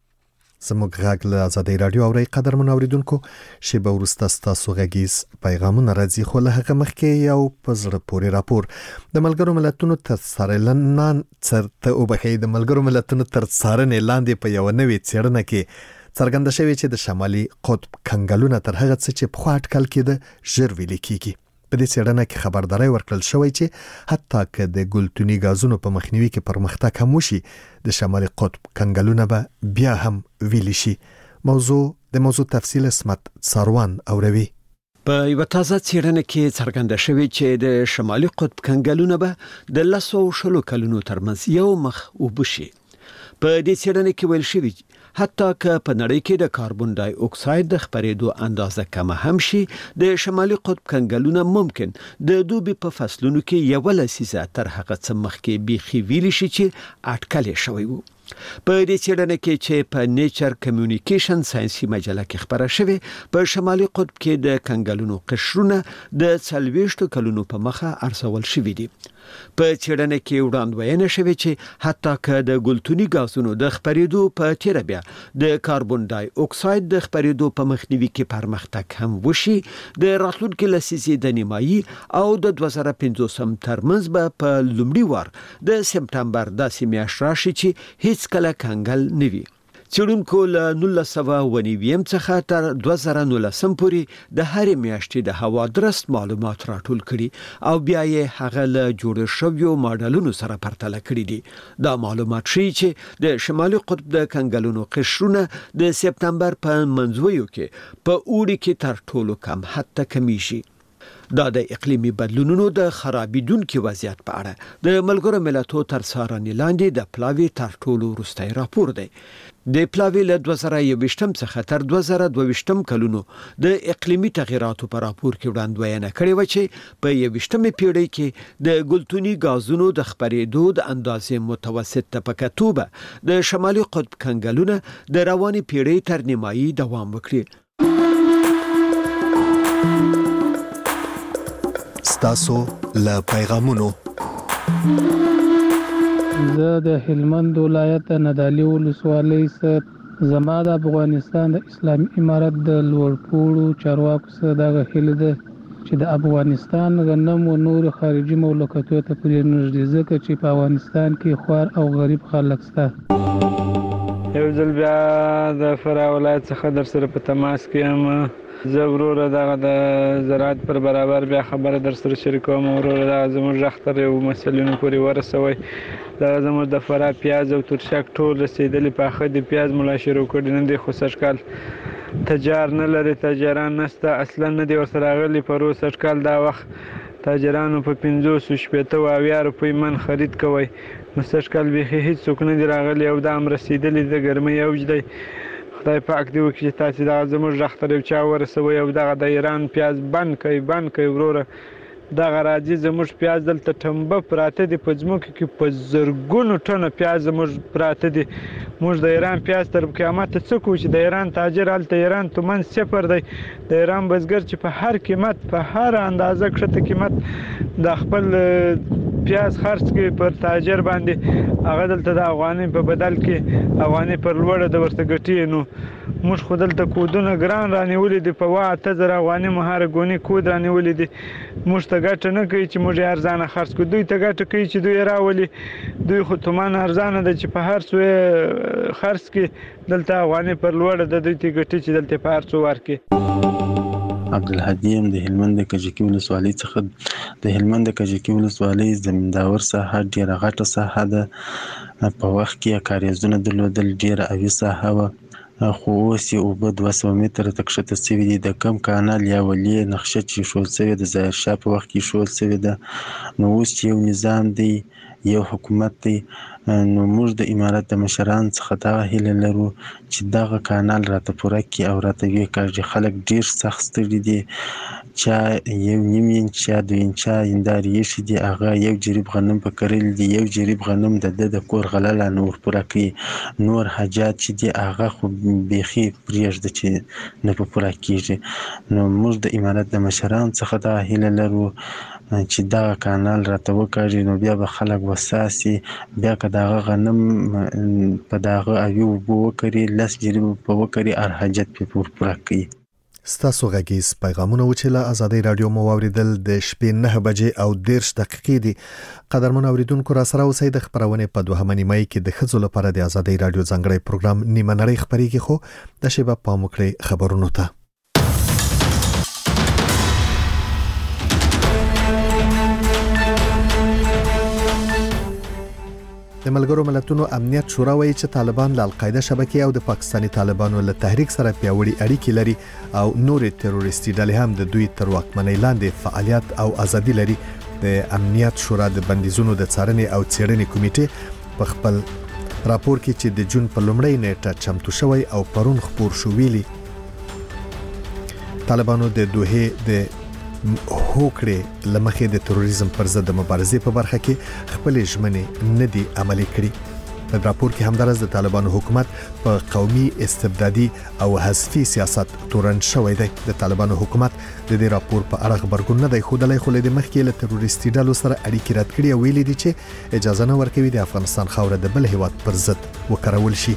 زموږ غږ له ازادي راډیو اورئ قدرمن اوریدونکو، شیبه وروسته ستاسو غږیز پیغامونه راځي، خو له هغه مخکې یو په زړه پورې راپور د ملګرو ملتونو تر څارنې څرته وبخښئ د ملګرو ملتونو تر څارنې لاندې په یوه نوې څېړنه کې څرګنده شوې چې د شمالي قطب کنګلونه تر هغه څه چې پخوا اټکل کېده ژر ویلې کېږي. په دې څېړنه کې خبرداری ورکړل شوی چې حتی که د ګلتوني غازونو په مخنیوي کې پرمختګ هم وشي، د شمالي قطب کنګلونه به بیا هم ویلې شي. موضوع د موضوع تفصیل اسمت ساروان اوروي. په یو تازه څېړنه کې څرګنده شوی چې د شمالي قطب کنګلونه به د لسو شلو کلونو ترمنځ یو مخ وبشي. په دې څېړنه کې ویل شوی حتی که په نړۍ کې د کاربن ډای اکساید د خپرېدو اندازه کمه هم شي، د شمالي قطب کنګلونه ممکن د دوبي په فصلونو کې یو لسیزه تر هغه څه مخکې بیخي ویلې شي چې اټکل شوی وو. په دې څېړنه کې چې په نیچر کمیونیکیشن ساينسي مجله کې خبره شوې، په شمالي قطب کې د کنګلونو قشرونه د څلوېښتو کلونو په مخه ارزول شوي دي. په څېړنه کې وړاندوینه شوې چې حتی که د ګلتوني غازونو د خپرېدو په تیره بیا د کاربن ډای اکساید د خپرېدو په مخنیوي کې پرمختګ هم وشي، د راتلونکي لسیزې د نیمایي او د دوه زره پنځوسم ترمنځ به په لومړي وار د سپټمبر داسې میاشت راشي چې هیڅ کله کنګل نه وي. څېړونکو له نولس سوه اوه نوي څخه تر دوه زره نولسم پورې د هرې میاشتې د هوا درست معلومات راټول کړي او بیا یې هغه له جوړ شویو ماډلونو سره پرتله کړي دي. دا معلومات ښیي چې د شمالي قطب د کنګلونو قشرونه د سپټمبر په منځویو کې په اوړي کې تر ټولو کم حد ته کمیږي. دا د اقلیمي بدلونونو د خرابېدونکي وضعیت په اړه د ملګرو ملتونو تر څارنې لاندې د پلاوي تر ټولو وروستی راپور دی. د پلاوي له دوه زره یوویشتم څخه تر دوه زره دوه ویشتم کلونو د اقلیمي تغیراتو په راپور کې وړاندوینه کړې و چې په یوویشتمې پیړۍ کې د ګلتوني غازونو د خپرېدو د اندازې متوسط طبقه توبه د شمالي قطب کنګلونه د روانې پیړۍ تر نیمایي دوام وکړي. ستاسو له پیغامونو زه د هلمند ولایت ندالي ولسوالۍ څخه زما د افغانستان د اسلامي امارت د لوړپوړو چارواکو څخه دغه هیله ده چې د افغانستان غنم او نور خارجي مملکتونو ته پرې نږدې ځکه چې په افغانستان کې خوار او غریب خلک شته. یو ځل بیا د فراه ولایت څخه در سره په تماس کې یم. زه وروره دغه د زراعت پر برابر بیا خبره در سره شریکوم. وروره دغه زموږ غږ تر یو مسؤلینو پورې ورسوئ. دغه زموږ د فراه پیاز او ترشک ټول رسېدلي پاخه دي. پیاز ملا شروع کړي نه دی، خو سږکال تجار نه لري، تاجران نشته، اصلا نه دی ورسره راغلي. پرو سږکال دا وخت تاجرانو په پنځوسو شپېته او اویا روپۍ من خرید کوی، نو سږکال بیخي هېڅوک نه دي راغلي او دا هم رسېدلي د ګرمۍ اوج دی. خدای پاک دې وکړي چې تاسې دغه زموږ غږ ته یو چا ورسوئ او دغه د ایران پیاز بند کړئ بند کړئ. وروره دغه راځي زموږ پیاز دلته ټمبه پراته دي په ځمکو کې، په زرګونو ټنه پیاز زموږ پراته دي. موږ د ایران پیاز تر قیامته څه کوو چې د ایران تاجر هلته ایران تومن صفر دی. د ایران بزګر چې په هر قیمت په هر اندازه کښته قیمت د خپل پیاز خرڅ کوي پر تاجر باندې، هغه دلته د افغانۍ په بدل کې افغانۍ پر لوړه د ورته ګټي. نو موږ خو دلته کودونه ګران رانیولي دي، په اوه اته زره افغانۍ مو هره ګونې کود رانیولي دي. موږ ته ګټه نه کوي چې موږ یې ارزانه خرڅ کړو، دوی ته ګټه کوي چې دوی یې راولي. دوی خو تومان ارزانه ده چې په هر څو یې خرڅ کړي، دلته افغانۍ پر لوړه ده، دوی ته ګټي چې دلته په هر څو ورکړي. عبدالهادي یم د هلمند د کجکي ولسوالۍ څخه. د هلمند د کجکي ولسوالۍ زمینداور ساحه ډیره غټه ساحه ده. په وخت کې کاریزونه درلودل، ډیره اوي ساحه وه، خو اوس یې اوبه دوه سوه متره ته کښته سوي دي. د کم کانال یا ولې نقشه چې ایښودل سوې ده ظاهر شاه په وخت کې ایښودل سوې ده. نو اوس چې یو نظام دی، یو حکومت دی، نو موږ د امارت د مشرانو څخه دغه هیله لرو چې دغه کانال راته پوره کړي او راته ویې کاږي. خلک ډېر سخت ستړي دي، چا یو نیم انچ یا دوه انچه هندارې ایښي دي، هغه یو جریب غنم په کرلي دي، یو جریب غنم د ده د کور غله لا نه ورپوره کوي. نور حاجات چې دي هغه خو بیخي پرېږده چې نه په پوره کېږي. نو موږ د امارت د مشرانو څخه دغه هیله لرو چې دغه کانال راته وکاږي، نو بیا به خلک وساسي، بیا که دغه غنم په دغه اوي اوبو وکري، لس جریبه په وکري، هر حاجت پرې ورپوره کوي. ستاسو غږیز پیغامونه و چې له ازادۍ راډیو مو واوریدل د شپې نه بجې او دېرش دقیقې دي. قدرمن اوریدونکو را سره اوسئ. د خبرونې په دوهمه نیمایي کې د ښځو لپاره د ازادۍ راډیو ځانګړی پروګرام نیمه نړۍ خپرېږي، خو د شیبه پام وکړئ خبرونو ته. د ملګرو ملتونو امنیت شورا وایي چې طالبان له القاعده شبکې او د پاکستاني طالبانو له تحریک سره پیاوړي اړیکې لري او نورې تروریستي ډلې هم د دوی تر واکمنۍ لاندې فعالیت او ازادي لري. د امنیت شورا د بندیزونو د څارنې او څېړنې کمیټې په خپل راپور کې چې د جون په لومړۍ نیټه چمتو شوی او پرون خپور شو ویلي طالبانو د دوحې د هوکړې لمخې د تروریزم پر ضد د مبارزې په برخه کې خپل ژمنې نه دي عملي کړي. په راپور کې همدارس د طالبانو حکومت په قومي استبدادي او حذفي سیاست تورن شوی دی. د طالبانو حکومت د دې راپور په اړه خبرګون نه دی ښودلی، خو له مخکې له تروریستي ډلو سره اړیکې رد کړي او ویلي دي چې اجازه نه ورکوي د افغانستان خاوره د بل هیواد پر ضد وکارول شي.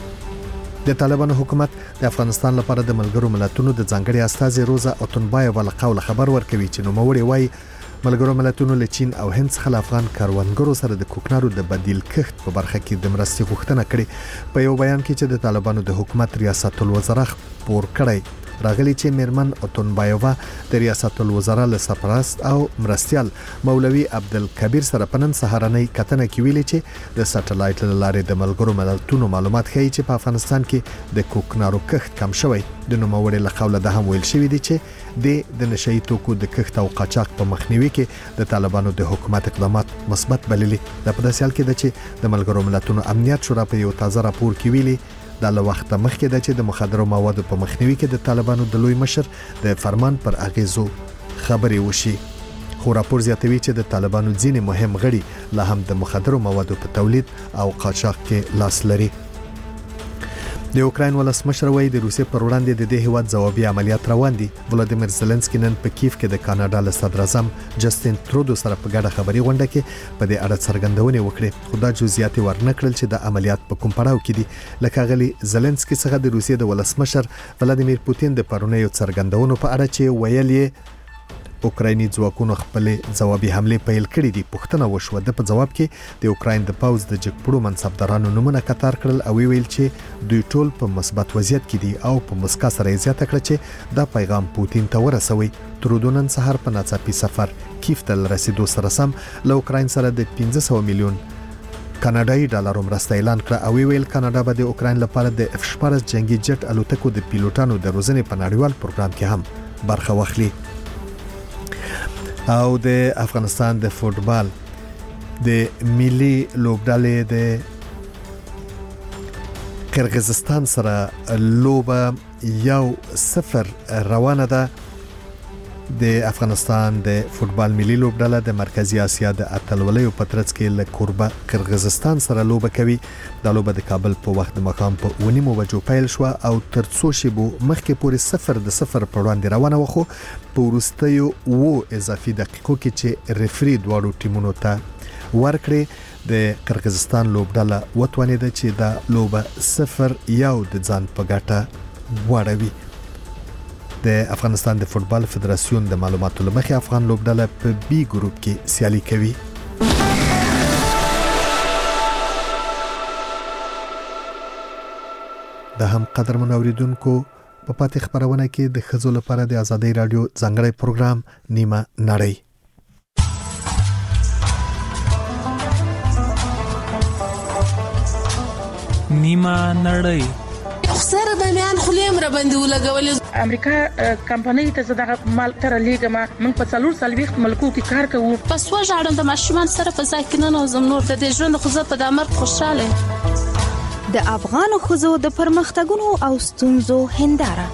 د طالبانو حکومت د افغانستان لپاره د ملګرو ملتونو د ځانګړي استازي روزا اوتونبایووا له قوله خبر ورکوي چې نوموړی وایي ملګرو ملتونو له چین او هند څخه افغان کاروانګرو سره د کوکنارو د بدیل کښت په برخه کې د مرستې غوښتنه کړې. په یو بیان کې چې د طالبانو د حکومت ریاست الوزرا خپور کړی راغلی چې میرمن اوتونبایووا د ریاست الوزرا له سرپرست او مرستیال مولوي عبدالکبیر سره په نن سهارنۍ کتنه کې ویلي چې د سټلایټ له لارې د ملګرو ملتونو معلومات ښیي چې په افغانستان کې د کوکنارو کښت کم شوی. د نوموړي له قوله ده هم ویل شوی دی چې د نشئی توکو د کښت او قاچاق په مخنیوي کې د طالبانو د حکومت اقدامات مثبت بللي. د په داسې حال کې ده چې د ملګرو ملتونو امنیت شورا په یو تازه راپور کې ویلي دا له وخته مخکې ده چې د مخدرو موادو په مخنیوي کې د طالبانو د لوی مشر د فرمان پر اغیزو خبرې وشي. خو راپور زیاتوي چې د طالبانو ځینې مهم غړي لا هم د مخدرو موادو په تولید او قاچاق کې لاس لري. د اوکراین ولسمشر وایي د روسیې پر وړاندې د دې هیواد ځوابي عملیات روان دي. ولادیمیر زيلنسکي نن په کیف کې د کاناډا له صدر اعظم جسټین ترودو سره په ګډه خبري غونډه کې په دې اړه څرګندونې وکړې، خو دا جزئیات ورنکړل چې د عملیات په کوم پړاو کې دي. لکه غلي زيلنسکي څخه د روسیې د ولسمشر ولادیمیر پوتین د پرونیو څرګندونو په اړه چې ویل یې اوکرایني ځواکونو خپل ځوابي حمله پیل کړې دي. پوښتنه وشوه د په جواب کې د اوکراین د پاوز د جګپړو منصبدارانو نمونه کتار کړل او ویل چې دوی ټول په مثبت وضعیت کې دي او په مسکا سره زیاته کړ چې دا پیغام پوتین ته ورسوي. ترودو نن سهار په ناڅاپي سفر کیف ته رسیدو سره سم له اوکراین سره د پنځه سوه میلیون کاناډایي ډالر مرسته اعلان کړه او ویل کاناډا به د اوکراین لپاره د اف شپاړس جنگي جټ الوتکو د پیلوټانو د روزنې په نړیوال پروګرام کې هم برخه واخلي. او د افغانستان د فوتبال د ملي لوبډلې د قرغیزستان سره لوبه یو صفر روانه ده. د افغانستان د فوتبال ملي لوبډله د مرکزی اسیا د اتلولیو په ترڅ کې له کوربه قرغیزستان سره لوبه کوي. د لوبه د کابل په وخت د مقام په ونیمو بجو پیل شو او تر څو شیبو مخکې پورې صفر د صفر پر وړاندې روانه وخو په وروستیو و اضافي دقیقو کې چې ریفری دواړو ټیمونو ته ورکړي د قرغیزستان لوبډله وتوانیده چې دا لوبه صفر یو د ځان په ګټه واړوي. د افغانستان د فوتبال فدراسیون د معلوماتو لمخې افغان لوبډله په بي ګروپ کې سیالي کوي. د هم قدرمن اوریدونکو په پاتې خبرونه کې د ښځو لپاره د ازادي رادیو ځانګړی پروګرام نیمه نړۍ. نیمه نړۍ خسر د میان خلیم را باندې ولګول. امریکا کمپنۍ ته زړه مال تر لیګما موږ په څلور سلويخت ملکو کې کار کوو. پس وژاړم د ماشومان سره په ځای کې نه نوزم نور د دې ژوند خو زه په دامر خوشاله. د افغان خزو د پرمختګونو او ستونزو هنداره.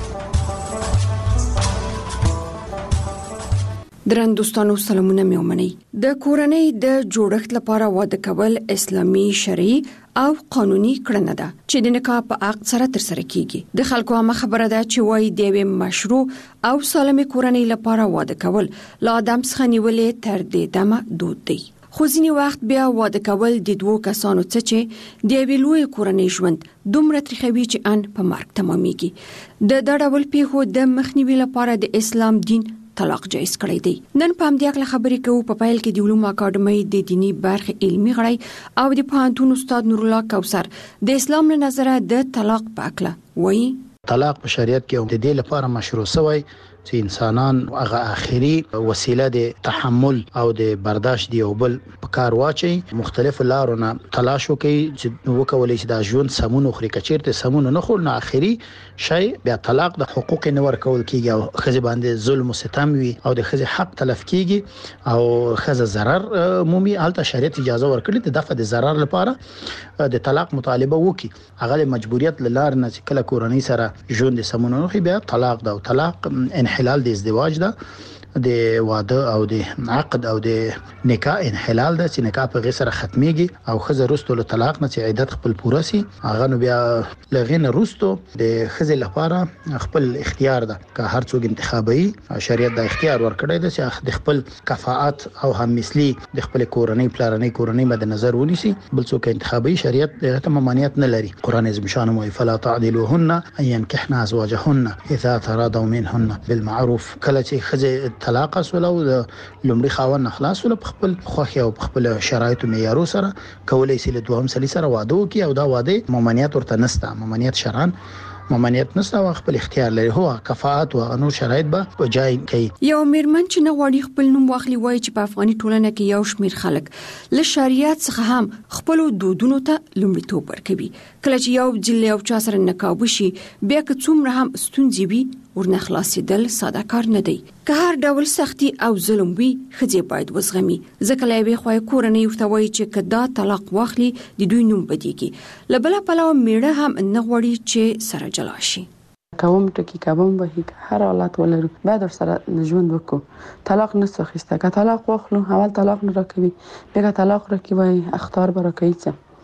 درن دوستانو سلامونه مې ومنئ. د کورنۍ د جوړښت لپاره واده کول اسلامي شرعي او قانوني کړنه ده چې د نکاح په عقد سره تر سره کیږي. د خلکو عامه خبره ده چې وایي د یوې مشروع او سالمې کورنۍ لپاره واده کول لا آدم څخه نیولې تر دې دمه دود دی. خو ځینې وخت بیا واده کول د دوو کسانو څخه چې د یوې لوی کورنۍ ژوند دومره تریخوي چې ان په مرګ تمامېږي. د دا ډول پیښو د مخنیوي لپاره د اسلام دین طلاق جایز کړی دی. نن په همدې اړه خبرې کوو. په پیل کې د علومو اکاډمۍ د دینی برخې علمي غړی او د پوهنتون استاد نور الله کوثر د اسلام له نظره د طلاق په اړه وایي. طلاق په شریعت کې د دې لپاره مشروع شوی چې انسانان هغه آخري وسیله د تحمل او د برداشت دی او بل په کار واچي. مختلف لارونه تلاش وکي چې وکولای شي د ژوند سمون خوري کچیرته سمون نه خور نه آخري شي بیا طلاق د حقوق نه ورکول کیږي او خزه باندې ظلم او ستم وي او د خزه حق تلف کیږي او خزه ضرر عمومي الته شریعت اجازه ورکړي د دفع د ضرر لپاره د طلاق مطالبه وکي. هغه مجبوریت لار نه چې کله کورنۍ سره ژوند سمون نه خوري بیا طلاق دا او طلاق انحلال د ازدواج ده د واده او د عقد او د نکاح انحلال ده چې نکاح په غیر ختميږي او خزه رستو له طلاق نه چې عدت خپل پوره سي هغه نو بیا لغینه رستو د خزه لپاره خپل اختیار ده که هر څوک انتخابي شریعت د اختیار ورکړی ده چې د خپل کفاءت او هم مثلی د خپل کورنۍ پلانې کورنۍ مد نظر ونیسي. بل څوک انتخابي شریعت ته ممانعت نه لري. قران عظیم شان مو فلا تعدلوهن ان ينكحن ازواجهن اذا تراضوا منهن بالمعروف. کله چې خزه طلاق سولو د لومړي خاوند خلاص ول په خپل خوخي او په خپل شرایط معیارو سره کولای شي له دوهم سلی سره واده وکي او دا واده ممانعت ورته نسته. ممانعت شرعن ممانعت نسته او خپل اختیار لري. هو کفاءت او نور شرایط به په جای کوي. یو میرمن چې نه غواړي خپل نوم واخلي وایي چې په افغاني ټولنه کې یو شمیر خلک له شریعت څخه هم خپل دودونو ته لومړیتوب ورکوي. کله چې یو جل یو چا سره نکاح وشي بیا که څومره هم ستونزې وي ورنه خلاصېدل ساده کار نه دی. که هر ډول سختي او ظلم وي ښځې باید وزغمي. ځکه له یوې خوا کورنۍ ورته وایي چې که دا طلاق واخلي د دوی نوم بدیږي. له بله پلوه میړه هم نه غواړي چې سره جلا شي. کوم ټکی کوم به هر حالت ولرو بعد سره ژوند وکړو. طلاق نه څخسته که طلاق واخلو اول طلاق نه راکوي بیا طلاق راکوي اختیار برکوي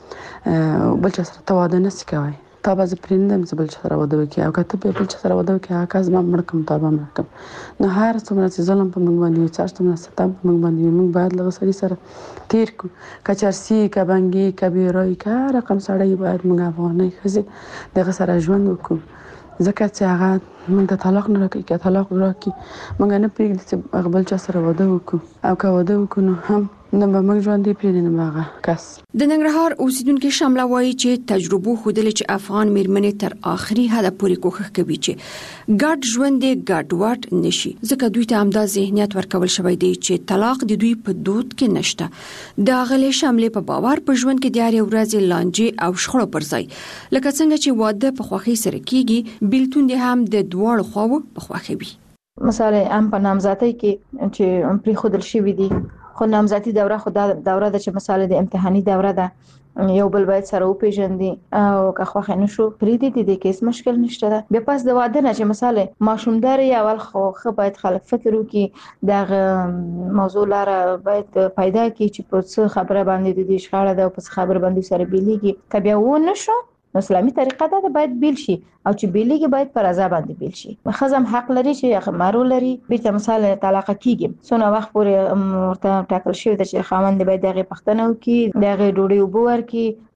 څه بل څه سره تواده نه کوي. تا باز پرندم زبل سره واده وکي او کته په بل سره واده وکي هغه کس ما مړکم تا به مړکم نو هر څومره چې ظلم په موږ باندې چې څومره ستم په موږ باندې موږ باید لږ سړي سره تیر کو کچرسي کبنګي کبیرای کا رقم سړی باید موږ افغاني خزي دغه سره ژوند وکړو. ځکه چې هغه موږ د طلاق نه راکړي که طلاق راکړي موږ نه پرېږدي چې هغه بل چا سره واده وکړو او که واده وکړو نو هم نه به موږ ژوندي پرېږدي نه به هغه کس. د ننګرهار اوسیدونکو شامله وایي چې تجربو ښودلې چې افغان میرمنې تر آخري حده پورې کوښښ کوي چې ګډ ژوند یې ګډوډ نشي. ځکه دوی ته همدا ذهنیت ورکول شوی دی چې طلاق د دوی په دود کې نشته. د هغې شاملې په باور په ژوند کې د هرې ورځې لانجې او شخړو پر ځای لکه څنګه چې واده په خوښۍ سره کیږي بیلتون دې هم د دواړو خواو په خوښه وي. مثلا ام په نامزدۍ کې چې پرې خودل شوی دي خو نامزدي دوره خو دا دوره د چې مثلا د امتحاني دوره ده یو بل باید سره وپیژندي او که خوښ نه شو پریدي دي د کیس مشکل نشته ده. بیا پس د واده نه چې مثلا ماشومدار یا اول خو خو باید خلک فکر وکړي د موضوع لاره باید پیدا کړي چې په څه خبره باندې د شخړه ده او په څه خبره باندې سره بیلېږي که بیا و نه شو نو اسلامي طریقه ده باید بیل شي او چې بیلېږي باید پر رضا باندې بیل شي. خزم حق لري چې مارو لري بیرته مثلا طلاق کیږي سونه وخت پورې ورته ټاکل شوی چې خاوند باید دغه پښتنه وکړي دغه ډوډۍ وبور کی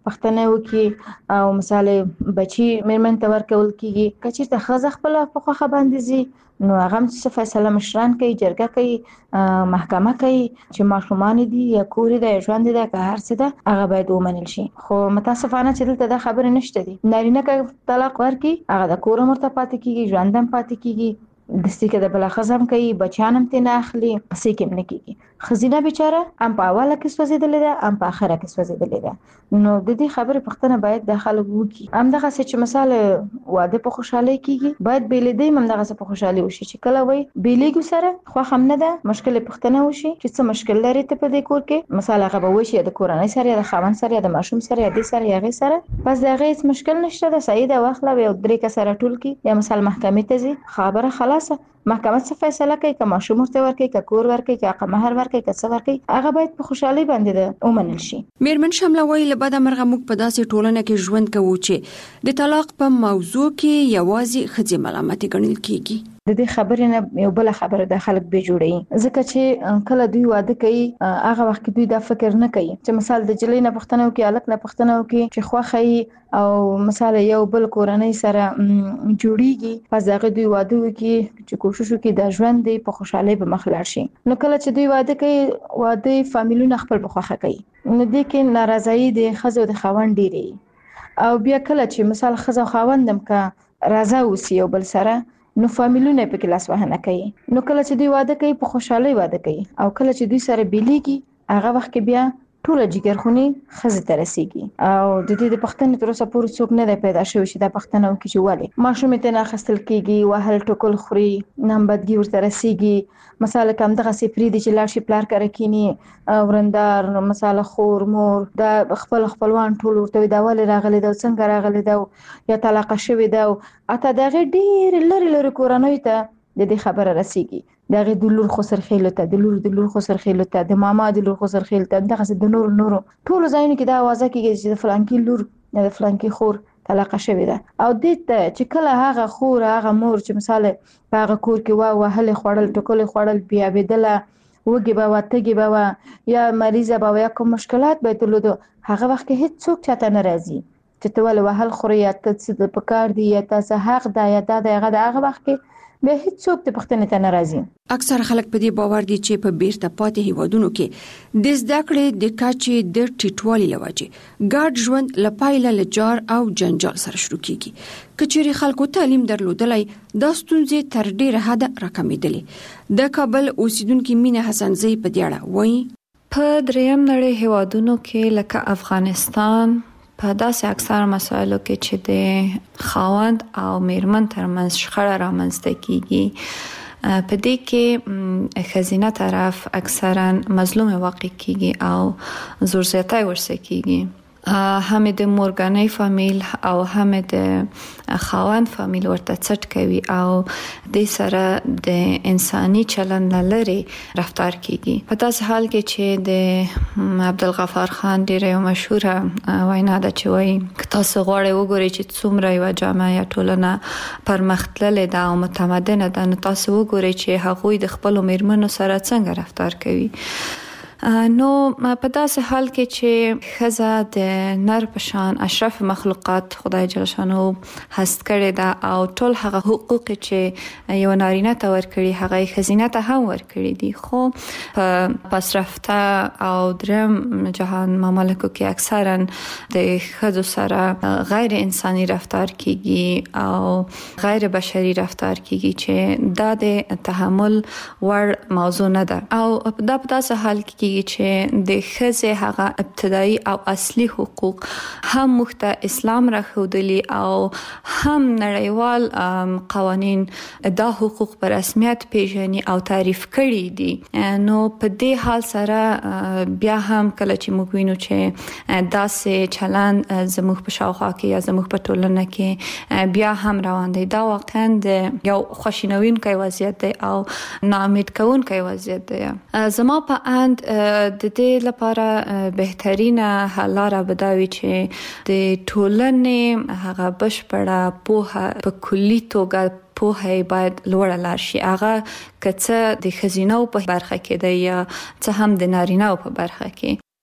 پښتنه وکي او مثال بچي میرمن ته ورکول کیږي کچې ته خزه خپل په خوخه باندې زی نو هغه څه فیصله مشران کوي جرګه کوي محکمه کوي چې ماشومان دي یا کور دي یا ژوند دي که هر څه ده هغه باید ومنل شي خو متاسفانه چې دلته دا خبره نشته دي نارینه که طلاق ورکي هغه د کور مرته پاتې کیږي ژوندم پاتې کیږي دستی که د بل خزم کوي بچانم ته نه اخلي سې کې نه کیږي خزینه بیچاره ام په اوله کې سوځیدلې ده ام په اخره کې سوځیدلې ده نو د دې خبرې پښتنه باید د خلکو وکي ام دغه چې مثال واده په خوشحالي کیږي باید بیلېدې هم دغه په خوشحالي وشي چې کله وای بیلېګو سره خو هم نه ده مشکل پښتنه وشي چې څه مشکل لري ته په دې کور کې مثال هغه به وشي د کورنۍ سره د خاوند سره د ماشوم سره د سره یغې سره بس دغه هیڅ مشکل نشته ده سیده واخله یو درې کا سره ټول کی یا مثال محکمې ته ځي خبره خلاصه محکمه څه فیصله کوي که ماشوم ورته ورکړي که کور ورکړي که مہر ورکړي که څه ورکړي هغه باید په خوشحالي باندې ده ومنل شي میرمن شمله وایي له بده مرغه موږ په داسې ټولنه کې ژوند کوو چې د طلاق په موضوع کې یوازې ښځې ملامتې ګڼل کیږي د دې خبرې نه یو بل خبره د خلک به جوړي ځکه چې کله دوی واده کوي هغه وخت دوی دا فکر نه کوي چې مثال د جلې نه پښتنه وکي الک نه پښتنه وکي چې خوخه او مثال یو بل کورنۍ سره جوړیږي پس هغه دوی واده وکي چې کوشش وکي د ژوند په خوشحالي به مخ لاړ شي نو کله چې دوی واده کوي واده فامیلونه خپل بخوخه کوي نو د کې ناراضي د خزو د خاوند ډیری او بیا کله چې مثال خزو خاوندم کا راضا وسی او بل سره نو فامیلونه په کلاس وهنه کوي نو کله چې دوی واده کوي په خوشحالي واده کوي او کله چې دوی سره بیلیږي هغه وخت کې بیا ټول جګرخونی خزه ترسيږي او د دې د پښتنې تر اوسه پورې څوک نه دی پیدا شوی چې د پښتنو کې چې والي ماشوم ته نه خستل کیږي وهل ټکل خوري نمبدګي ورته رسیږي مثال کوم دغه سپری دي چې لاړ شي پلار کړه کینی ورندار مثال خور مور د خپل خپلوان ټول ورته دا ول راغلي دا څنګه راغلي دا یا طلاق شوی دا اته دغه ډیر لری لری کورنۍ ته د دې خبره رسیږي دغه د لور خسر خېلو ته د لور د لور خسر خېلو ته د ماما د لور خسر خېلو ته دغه د نور نور ټول ځایونه کې دا आवाज کېږي چې د فلانکی لور د فلانکی خور طلاق شوی ده او د چې کله هغه خور هغه مور چې مثال په هغه کور کې وا وهل خوړل ټکول خوړل بیا بدله وګي به واتګي به یا مریضه به یا کوم مشکلات به تلودو هغه وخت کې هیڅ څوک چاته ناراضي چې ته ول وهل خوري یا ته د پکار دی یا تاسو حق دا یا دا دغه هغه وخت کې به هیڅ څوک د پښتنې ته ناراضي اکثر خلک په دې باور دي چې په بیرته پاتې هیوادونو کې د زده کړې د کچې د ټیټوالي لوجه ګډ ژوند لپاره لجار او جنجال سره شروع کیږي کچېری خلکو تعلیم درلودلای د ستونزې تر ډیره حد راکمېدلې د کابل اوسیدونکو مینه حسن زی په دیاړه وایي په دریم نړۍ هیوادونو کې لکه افغانستان په داسې اکثر مسایلو کې چې د خاوند او میرمن ترمنځ شخړه رامنځته کیږي په دې کې خزینه طرف اکثرا مظلوم واقع کیږي او زور زیاتی ورسره کیږي هم د مورګانۍ فامیل او هم د خاوند فامیل ورته چټ کوي او د سره د انساني چلند لري رفتار کیږي په تاسو حال کې چې د عبدالغفار خان ډیره مشهوره وینا ده چې وایي تاسو غواړئ وګورئ چې څومره یو جامعه یا ټولنه پرمختللې ده او متمدنه ده نو تاسو وګورئ چې هغوی د خپل میرمنو سره څنګه رفتار کوي نو په داسې حال کې چې خزه د نر په شان اشرف مخلوقات خدای جل شانو هست کړی دا او ټول هغه حقوق چې یو نارینه ته ورکړي هغه خزینه ته هم ورکړي دي خو په پسرفته او درم جهان مملکو کې اکثرا د خزو سره غیر انساني رفتار کیږي او غیر بشري رفتار کیږي چې دا د تحمل وړ موضوع نه ده او دا په داسې حال کې چې د ښځې هغه ابتدایي او اصلي حقوق هم مخته اسلام راخودلی او هم نړیوال قوانین دا حقوق په رسمیت پیژني او تعریف کړي دي نو په دې حال سره بیا هم کله چې موږ وینو چې داسې چلند زموږ په شاوخوا کې یا زموږ په ټولنه کې بیا هم روان دی دا واقعا د یو خوشینوونکی وضعیت دی او ناامید کوونکی وضعیت دی زما په اند د دې لپاره بهترینه حل لاره بداوي چې د ټولنې هغه بشپړه پوهه په کلی توګه پوهه باید لوړه لار شي هغه کڅه د خزینو په برخه کې دی یا څه هم د نارینه‌و په برخه کې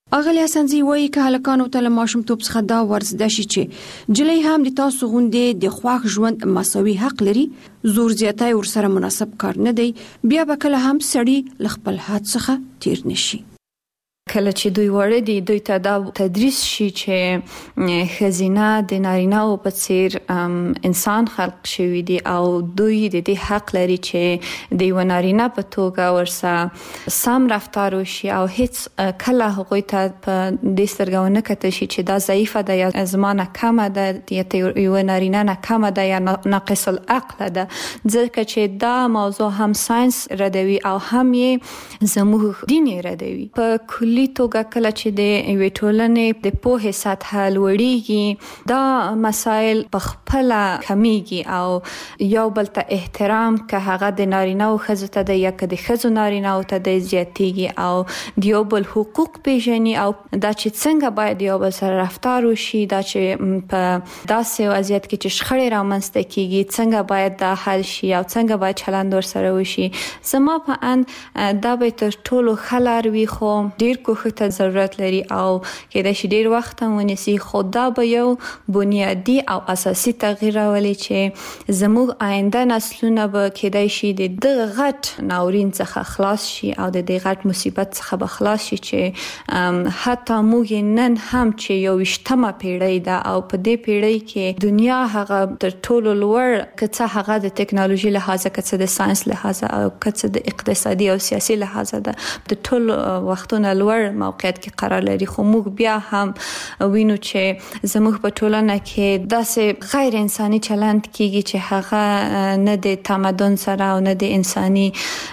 اغلی حسنزي وایي که هلکانو ته له ماشومتوب څخه دا ورزده شي چې جلۍ هم د تاسو غوندې د خواږ ژوند مساوي حق لري، زور زیاتی ورسره مناسب کار نه دی، بیا به کله هم سړی له خپل حد څخه تیر نشي. کله چې دوی وړه دي دوی ته دا تدریس شي چې ښځینه د نارینه‌و په څیر انسان خلق شوي دي او دوی د دې حق لري چې د یو نارینه په توګه ورسره سم رفتار وشي او هیڅ کله هغوی ته په دې سترګه ونه کتل شي چې دا ضعیفه ده یا زمانه کمه ده یا یو نارینه نه کمه ده یا ناقص العقل ده، ځکه چې دا موضوع هم ساينس ردوي او هم یې زموږ دین ردوي. په کلی توګه کله چې د یوې ټولنې د پوهې سطحه لوړیږي دا مسایل په خپله کمیږي او یو بل ته احترام که هغه د نارینه او ښځو ته ده یا که د ښځو نارینه او ته د زیاتیږي او د یو بل حقوق پیژني او دا چې څنګه باید یو بل سره رفتار وشي، دا چې په داسې وضعیت کې چې شخړې رامنځته کیږي څنګه باید دا حل شي او څنګه باید چلند ورسره وشي. زما په اند دا به تر ټولو ښه لار وي، خو ډېر کوښښ ته ضرورت لري او کېدای شي ډېر وخت هم ونیسي، خو دا به یو بنیادي او اساسي تغییر راولي چې زموږ آینده نسلونه به کېدای شي د دغه غټ ناورین څخه خلاص شي او د دې غټ مصیبت څخه به خلاص شي چې حتی موږ نن هم چې یو ویشتمه پیړۍ ده او په دې پیړۍ کې دنیا هغه تر ټولو لوړ که څه هغه د ټکنالوژي لحاظه که څه د ساينس لحاظه او که څه د اقتصادي او سیاسي لحاظه ده د ټول وختونو لوړ موقعیت کې قرار لري، خو موږ بیا هم وینو چې زموږ په ټولنه کې داسې غیر انساني چلند کیږي چې هغه نه د تمدن سره او نه د انساني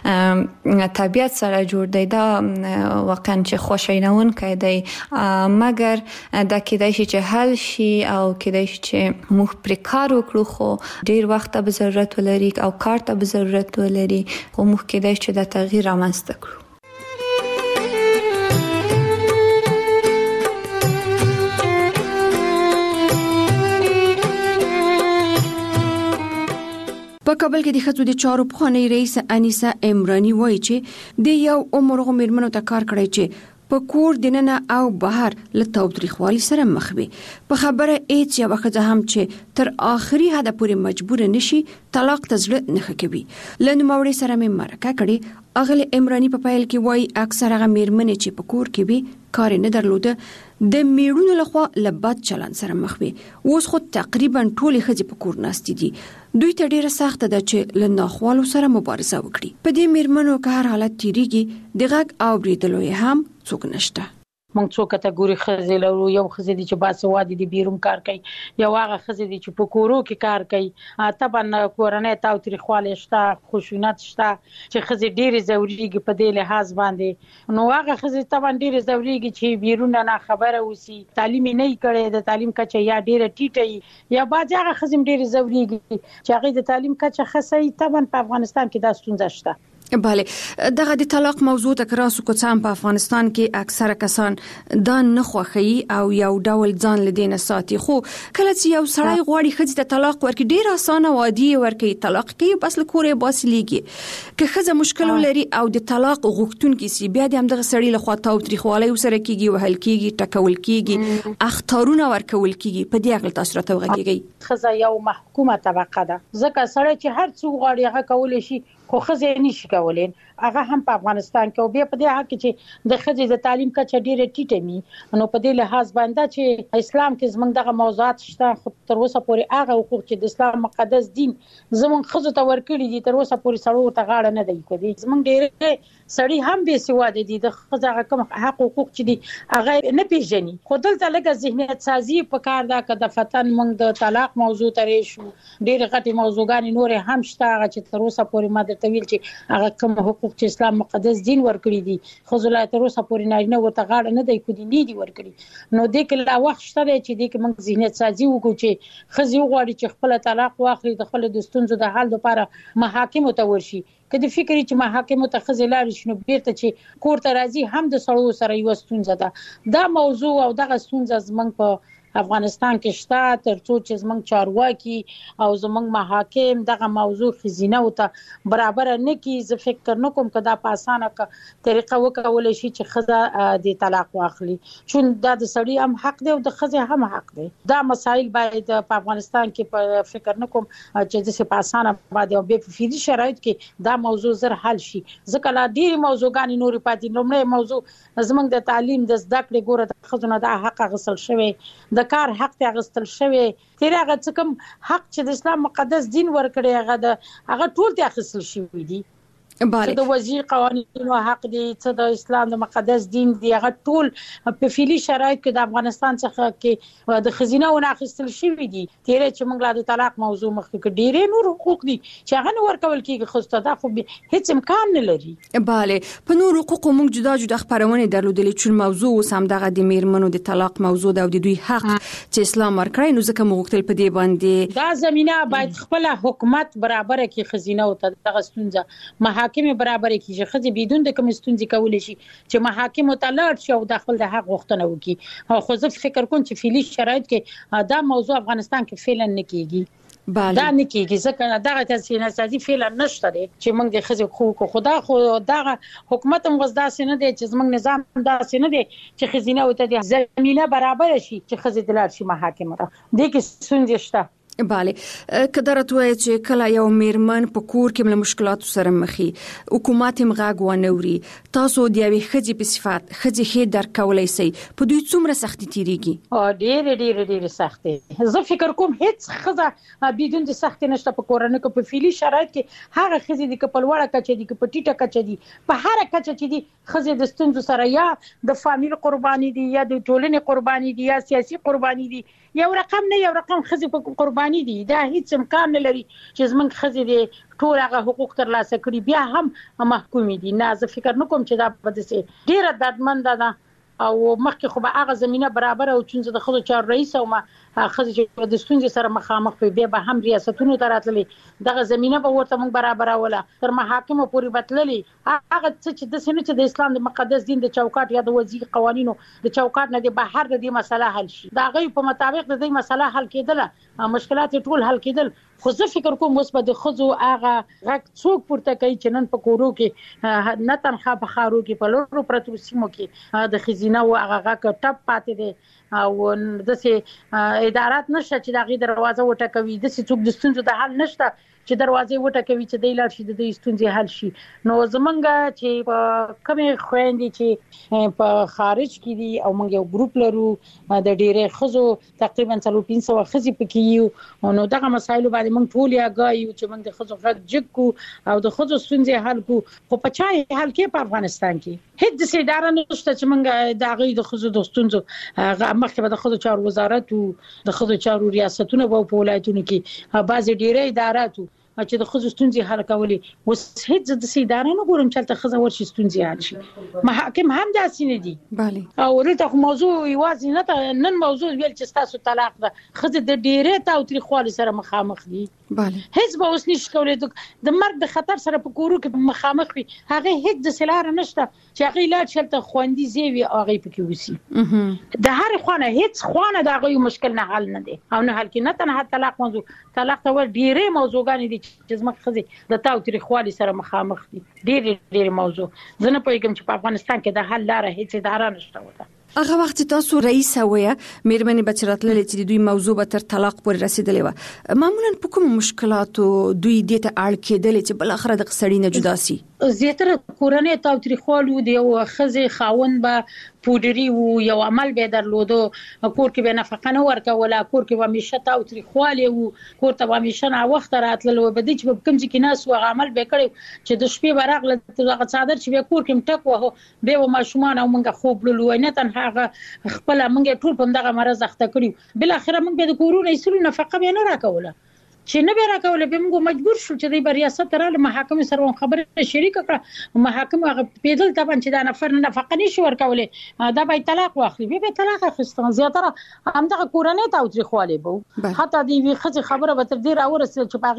طبیعت سره جوړ دی. دا واقعا چې خوشاینونکی دی، مګر دا کېدای شي چې حل شي او کېدای شي چې موږ پرې کار وکړو، خو ډیر وخت ته به ضرورت ولري او کار ته به ضرورت ولري، خو موږ کېدای شي دا تغییر رامنځته کړو. په کابل کې د ښځو د چارو پخوانی رئیس انیسه عمرانی وایي چې د یو عمر غو میرمنو ته کار کړی چې په کور دننه او بهر له تاوتریخوالي سره مخ وي. په خبره هیڅ یوه ښځه هم چې تر آخري حده پورې مجبور نشي طلاق ته زړه نه کوي. له نوموړي سره مې مرکه کړې. اغلی عمرانی په پیل کې وایي اکثر هغه میرمنې چې په کور کې وي کار نه درلوده د میړونو لخوا له بد چلند سره مخ وي. اوس خو تقریبا ټولې ښځې په کور ناستې دي. دوی ته ډیره سخته ده چې له ناخوالو سره مبارزه وکړي. په دې میرمنو که هر حالت تیریږي د غږ اوریدلو یې هم څوک نشته. موږ څو کټګوري ښځې لرو، یو ښځې دي چې باسواده دي بیرون کار کوي، یو هغه ښځې دي چې په کورو کې کار کوي. طبعا کورنۍ تاوتریخوالی شته، خشونت شته چې ښځې ډېرې ځورېږي په دې لحاظ باندې. نو هغه ښځې طبعا ډېرې ځورېږي چې بیرون نه خبره اوسي، تعلیم یې نه وي کړی، د تعلیم کچه یا ډېره ټیټه وي، یا بعضې هغه ښځې هم ډېرې ځورېږي چې هغې د تعلیم کچه ښه وي. طبعا په افغانستان کې دا ستونزه شته. بله، دغه د طلاق موضوع ته کراسو کوڅام په افغانستان کې اکثره کسان دا نه خوښوي او یو ډول ځان له دې نه ساتي. خو کله چې یو سړی غواړي ښځې ته طلاق ورکړي ډېر اسانه او عادي یې ورکوي، طلاق کوي بس له کوره یې باسلیږي. که ښځه مشکل ولري او د طلاق غوښتونکې سي بیا د همدغه سړي لخوا تاوتریخوالی ورسره کېږي، وهل کېږي، ټکول کېږي، اخطارونه ورکول کېږي. په دې اړه تاسو راته وغږیږئ. ښځه یو محکومه طبقه ده، ځکه سړی چې هر څه غواړي هغه کولی شي، خو ښځې نشي کولی. هغه هم په افغانستان کې او بیا په دې حق چې د ښځې د تعلیم کچه ډیره ټیټه وي. نو په دې لحاظ باندې چې اسلام کې زموږ دغه موضوعات شته، خو تر اوسه پورې هغه حقوق چې د اسلام مقدس دین زموږ ښځو ته ورکړي دي تر اوسه پورې سړو ته غاړه نه دی کوي. زموږ ډیره سړي هم بې سواده دي، د ښځو هغه کوم حق حقوق چې دي هغه نه پیژني. خو دلته لږه ذهنیت سازي په کار ده که د فتن موږ د طلاق موضوع ته راشو. ډېرې غټې موضوعګانې نورې هم شته هغه چې تر اوسه پورې ما درته ویل چې هغه کوم حقوق چې اسلام مقدس دین ورکړي دي ښځو لا تر اوسه پورې نارینه ورته غاړه نه دی کړي، نه دي ورکړي. نو دې کې لا وخت شته دی چې دې کې موږ ذهنیت سازي وکړو چې ښځې وغواړي چې خپله طلاق واخلي، د خپلو د ستونزو د حل لپاره محاکمو ته ورشي. که د فکرې چې محاکمو ته ښځې لاړې شي نو بیرته چې کور ته راځي هم د سړو سره یوه ستونزه ده. دا موضوع او دغه ستونزه زموږ په افغانستان کې شته ترڅو چې زمونږ چارواکي او زمونږ محاکم دغه موضوع خزینه او ته برابر نه کی. زه فکر نه کوم کدا په اسانه طریقه وکول شي چې خزه د طلاق واخلي، چون دا د سړي هم حق دی او د خزه هم حق دی. دا مسایل باید په افغانستان کې په فکر نه کوم چې د په اسانه باندې او په فیزي شرایط کې دا موضوع زر حل شي. ځکه لا ډېری موضوعګانې نورې پاتې. لومړی موضوع زمونږ د تعلیم د زده کړې ګوره د ښځو د حق غسل شوی، د کار حق ته غسل شوی، تیر هغه څه کوم حق چې د اسلام مقدس دین ورکړي هغه د هغه ټول ته غسل شوی دي. بله د وزیر قوانینو حق دي، څه د اسلام د مقدس دین دی، هغه ټول په فعلی شرایط کې د افغانستان څخه کې د خزینه و ناخستل شوی دي. تیر چې موږ لا د طلاق موضوع مخکې کې ډېرې نور حقوق دي چې هغه نه ورکول کېږي، خو ستاسو دا خو هیڅ امکان نه لري. بله په نور حقوق موږ جدا جدا خبرونه درلودلې چې موضوع اوس هم دغه د میرمنو د طلاق موضوع د دوی حق چې اسلام ورکړي، نو ځکه موږ تل په دې باندې دا زمينه باید خپل حکومت برابر کې خزینه او دغه ستونزه محاکم برابر کیږي. خځې بدون د کوم ستونزې کولې شي چې محاکم ته لاړ شي او د خپل د حق غوښتنه وکړي. خو زه فکر کوم چې فعلی شرایط کې دا موضوع افغانستان کې فعلا نه کیږي. بله دا نه کیږي ځکه دغه تاسیس نسازي فعلا نشته دی چې موږ د خځې حقوق خدا خو دغه حکومت هم غوښدا سینه دی چې موږ نظام دا سینه دی چې خزینه او ته زمينه برابر شي چې خځې د لاړ شي محاکم ته. د کې ستونزې شته. بله کدارت وای چې کله یو میرمن په کور کې مل مشکلات سره مخې حکومت هم غاګ ونوري، تاسو د یوې خځې په صفات خځې هي درکولای سي په دوی څومره سختي تیریږي؟ او ډېر ډېر ډېر سختي. زه فکر کوم هیڅ خځه بدون د سختي نشته په کورنۍ کې. په فعلی شرایط کې هغه خځې د کپلوړه کچې دي په ټیټه کچې دي په هر کچې چې دي خځې د ستونزو سره یا د فامیل قرباني دي یا د ټولنې قرباني دي یا سیاسي قرباني دي، یو رقم نه یو رقم خځې په قرباني دي. دا هیڅ امکان نه لري چې زمونږ خځې دې ټول هغه حقوق ترلاسه کړي بیا هم محکوم دي. نه زه فکر نه کوم چې دا په دې ډیره دردمنده ده او مخکې خو به هغه زمينه برابر او چې د خځو چار رئیس او ما خځې چې د ستونزې سره مخامخ وي بیا به هم ریاستونو ته راتللې دغه زمينه به ورته موږ برابر اوله تر محاکم پورې بتللې. هغه څه چې د سینې چې د اسلام د مقدس دین د چوکاټ یا د وزیر قوانینو د چوکاټ نه د بهر د دې مسله حل شي، دا غي په مطابق د دې مسله حل کېدله، مشکلات ټول حل کېدل. خو زه فکر کوم اوس په د خځو هغه غږ څوک پورته کوي چې نن په کورو کې نه تنخوا په خارو کې په لورو پرتو سیمو کې د خزینه او هغه غږ ټپ پاتې دي او دسه ادارات نشته چې دغه دروازه وټکوي، دسه څوک د ستونزو د حل نشته چې دروازې وټکوي چې د لاړ شي د دې ستونزې حل شي. نو زمونږ چې په کومه خويندې چې په خارج کې دي او موږ یو ګروپ لرو د ډېرې خزو تقریبا څلور پنځه سوه خزې پکې یو، نو دغه مسایل باندې موږ ټول یا غایو چې موږ د خزو غږ جګو او د خزو ستونزې حل کو. خو په چا حل کې په افغانستان کې هیڅ د اداره نشته چې موږ د غي د خزو د ستونزو مخکې د خزو چارو وزارت او د خزو چارو ریاستونه په ولایتونو کې بعضې ډېرې ادارات چې د خزو ستونزې حل کولې. اوس هیڅ د اداره نه ګورم چې تل خزه ورشي ستونزې حل شي. محاکم هم داسې نه دي. بله او ورته موضوع یوازې نه نن موضوع ویل چې تاسو طلاق ده خزه د ډېرې تاوتریخوالي سره مخامخ دي. بله هیڅ به اوس نشي کولای د مرګ د خطر سره په کورو کې مخامخ وي. هغه هیڅ د سلاره نشته چې هغه لا چلته خوندې زیوي هغه پکې وسی. د هر خوانه هیڅ خوانه د هغه مشکل نه حل نه دي او نه حل کې نه تنه طلاق موضوع طلاق ته ور ډېرې موضوعګانې دي چې زموږ خزې د تاوتریخوالي سره مخامخ دي. ډېر ډېر موضوع زه نه پوهیږم چې په افغانستان کې د حل لاره هیڅ اداره نشته وته. هغه وخت تاسو رئیس ویا میرمنې بچراتلل چې دوی موضوع به تر طلاق پورې رسیدلې و، معمولا په کوم مشکلاتو دوی دې ته اړ کېدل چې بل اخر د قصړی نه جدا سي؟ زیاتره کورنۍ تاوتریخوالو دی او خزې خاون به پودری وو یو عمل به درلودو کور کې به نفقه نه ورکوله، کور کې به همیشه تاوتریخوالی وو، کور ته به همیشه نه وخت راتلل و بده چې په کوم ځای کې ناس و عمل به کړی چې د شپې براغله دغه څادر چې به کور کې مټک وو به و ماشومان او موږ خوب لولو نه تنها هغه خپل موږ ټول په دغه مرز اخته کړیو. بل اخر موږ به د کورونو ایسلو نفقه به نه راکوله چې نه به راکوله به موږ مجبور شو چې د ریاست راله محاکم سره خبره شریک کړه. محاکم هغه پیدل طبعا چې دا نفر نفقه نشي ورکوله دا به طلاق واخلي به طلاق اخیستل. زیاتره همدغه کورنۍ تاوتریخوالی بو حتی دی وی خځه خبره به تر دې راورسېد چې باغی به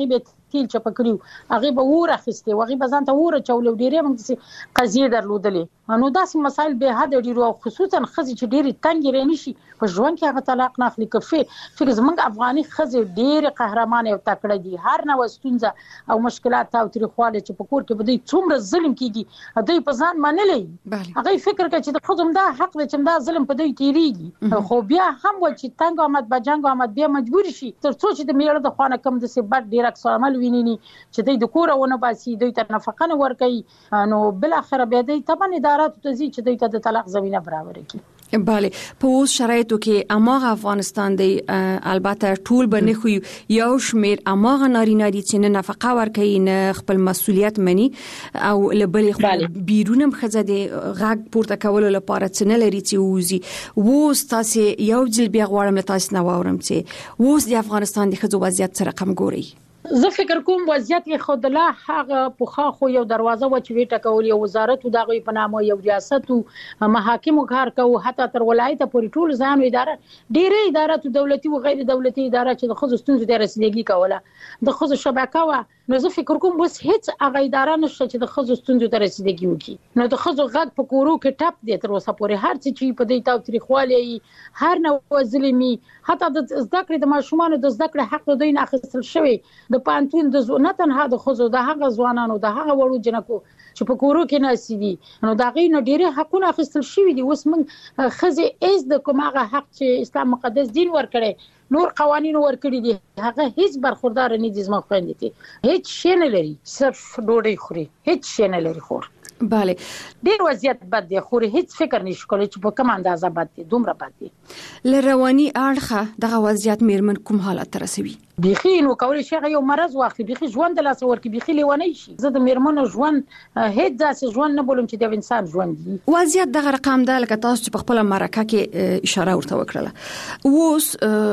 تیل چپ کړیو هغه به ور اخیسته او هغه به ځان ته ور چول ډیره موږ قضیه درلودلې نو داسې مسایل به حد ډیرو او خصوصا خزي چې ډیره تنګ رینی شي په ژوند کې هغه طلاق نه اخلي کفي فکر زمونږ افغاني خزي ډیره قهرمان او تکړه دي هر نو ستونزه او مشکلات او تاریخواله چې په کور کې بده څومره ظلم کیږي دوی په ځان منلې هغه فکر کوي چې د خودم دا حق دی چې دا ظلم په دوی تیریږي خو بیا هم و چې تنګ آمد بجنګ آمد بیا مجبور شي تر څو چې د میړه د خوانه کم د سبب ډیر اکثر عمل ویني چې دوی د کور ونه باسي دوی ته نفقه نه ورکړي نو بل اخر بیا دوی طبعا ادارات ته ځي چې دوی ته د طلاق زمينه برابر کړي بله په اوس شرایطو کې اماغه افغانستان دی البته ټول بنه خو یو شمیر اماغه نارینه دي چې نه نفقه ورکوي نه خپل مسولیت مني او لبلې بیرونم خزه دی غږ پورته کولو لپاره څه نه لري چې وزي ووس تاسو یو ځل بیا غواړم تاسو نه واورم چې ووس د افغانستان د خزو وضعیت سره رقم ګوري زه فکر کوم وضعیت یې خود لا هغه پوخا خو یو دروازه و چې ویټه کول یو وزارت او دغه په نامه یو ریاست او محاکم کار کوي حتی تر ولایت پورې ټول ځان اداره ډېرې ادارات دولتي او غیر دولتي اداره چې د خصوص ستونزې د رسیدګي کوله د خصوص شبکه و نو زه فکر کوم بس هیڅ هغه اداره نشته چې د خصوص ستونزې د رسیدګي وکړي نو د خصوص غږ په کورو کې ټاپ دی تر اوسه پورې هر څه چې په دې تاریخوالي هر نو ظلمي حتی د زده کړې د ماشومان د زده کړې حق دوی نه اخیستل شوی د پانتون د نه تنها د خزو د هغه ځوانانو د هغه وړو جنکو چې په کورو کې ناسي دي نو دا غي نه ډیره حقونه اخیستل شوی دي اوس موږ خزي ایز د کومه حق چې اسلام مقدس دین ورکړي نور قوانين ورکړي دي هغه هیڅ برخوردار نه دي زما خويندې دي هیڅ شي نه لري صرف ډوډۍ خوري هیڅ شي نه لري خور bale ډیر وضعیت بد دی خو هیڅ فکر نشي کولای چې په کوم اندازه بد دی دومره بد دی لرواني اړخه دغه وضعیت میرمن کوم حالت ترسوي بيخي نو کولای شي یو مرز واخلي بيخي ژوند لا څور کې بيخي لیونی شي زه د میرمنو ژوند هیڅ داسې ژوند نه بولم چې د انسان ژوند دی وضعیت دغه رقم ده لکه تاسو په خپل مرکه کې اشاره ورته وکړه اوس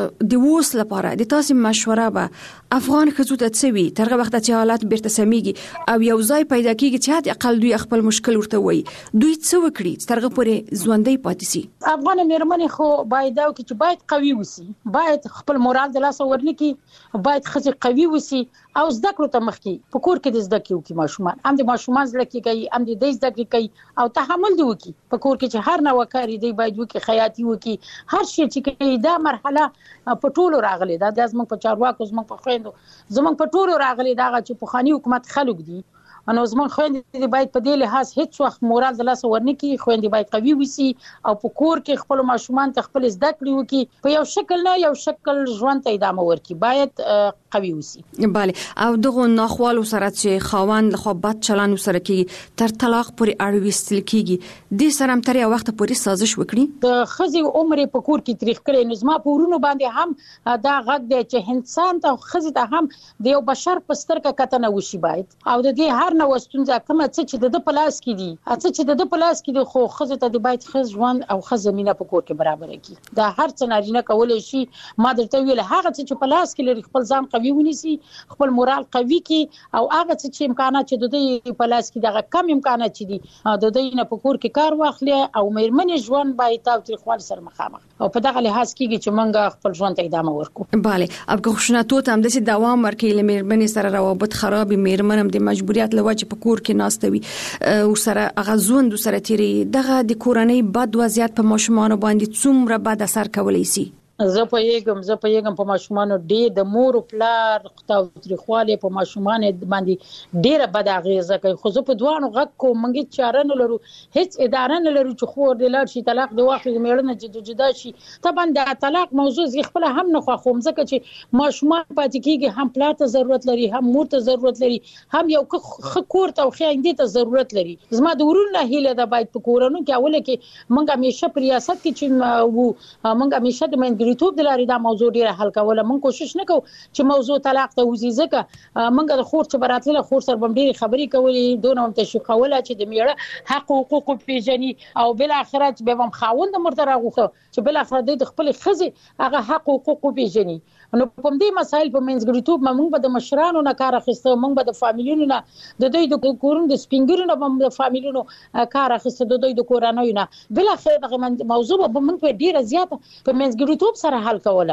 د اوس لپاره د تاسو مشوره به افغان خزو ته څوي ترغه وخت چې حالات بیرته سميږي او یو ځای پیدا کیږي چې د اقل دوی خپل مشکل ورته وي دوی څه وکړي ترغه پورې ژوندۍ پاتې سي افغان میرمنې خو باید دا چې باید قوي وسی باید خپل مورال د لاس ورنکي باید خزي قوي وسی او زده کړو ته مخکي په کور کې د زده کړو کې ماشومان هم د ماشومان زده کوي هم د دې زده کوي او تحمل دی وکي په کور کې چې هر نو کاری دی باید وکي خیاطي وکي هر شي چې کوي دا مرحله په ټولو راغلي دا د زموږ په چارواکو زموږ په خويندو زموږ په ټولو راغلي دا چې په خاني حکومت خلک دي انو زمون خويندې باید په دې لحاظ هیڅ وخت مورال د لاس ورنکي خويندې باید قوي وسی او په کور کې خپل ماشومان ته خپل زده کړی وکي په یو شکل نه یو شکل ژوند ته ادامه ورکي باید قوي وسی bale او دغه ناخوالو سره چې خاوند له بد چلند سره کې تر طلاق پورې اړوستل کیږي د سره تر یو وخت پورې سازش وکړي د خزي عمر په کور کې تاریخ کړي نظم په ورونو باندې هم دا غږ دی چې انسان ته خزي ته هم د یو بشر په سترګه کتنه وشي باید او د دې هر نو ستونزه کومه څه چې د پلاس کې دي څه چې د پلاس کې دي خو خزه ته د باید خز ژوند او خز زمينه په کور کې برابر کړي دا هر څه نارینه کولای شي ما درته ویل هغه څه چې پلاس کې لري خپل ځان قوي ونیسي خپل مورال قوي کړي او هغه څه چې امکانات چې د دې پلاس کې دغه کم امکانات چې دي د دې نه په کور کې کار واخلي او مېرمنې ژوند باید تاو تاریخوال سره مخامخ او په دغه لحاظ کېږي چې موږ خپل ژوند ته ادامه ورکړو bale اب خشونتوت هم د دوام ورکړي لمېرمنې سره روابط خراب مېرمن هم د مجبوریت لوجه په کور کې ناستوي او سره غزوند سره تیری دغه د کورنۍ بد وضعیت په ماشومان باندې څومره بد اثر کولای شي زه په یګم زه په یګم په ماشومانو ډېر د مور او پلار خطا تاریخواله په ماشومان باندې ډېر بد اغیزه کوي خو زه په دوانو غږ کوم منګي چاره نه لرو هیڅ اداره نه لرو چې خور د لار شي طلاق دی واخلي میړنه چې جدا شي طبعا د طلاق موضوع زی خپل هم نه خو خوم ځکه چې ماشومان پاتې کیږي هم پلار ته ضرورت لري هم مور ته ضرورت لري هم یو خکور ته خويندې ته ضرورت لري زما د ورونه هیله ده باید په کورونو کې اوله کې منګه همیشه په ریاست کې چې وو منګه همیشه د من ریتوب د لارې دا موضوع ډیره حل کوله مونږ کوشش نکوو چې موضوع طلاق ته وزي ځکه مونږ د خور چې براتله خور سره بم ډیره خبرې کولې دونه هم تشویقوله چې د میړه حق او حقوق پیژني او بل اخرت به هم خاوند مرتره غوښه چې بل اخرت د خپل خزي هغه حق او حقوق پیژني نو په دې مسایل په منځګړیتوب مونږ به د مشرانو نه کار اخیسته مونږ به د فامیلونو نه د دوی د کورونو د سپینګرونو نه هم د فامیلونو کار اخیسته د دوی د کورانو نه بل اخر دغه موضوع به مونږ په ډیره زیاته په منځګړیتوب سره حل کوله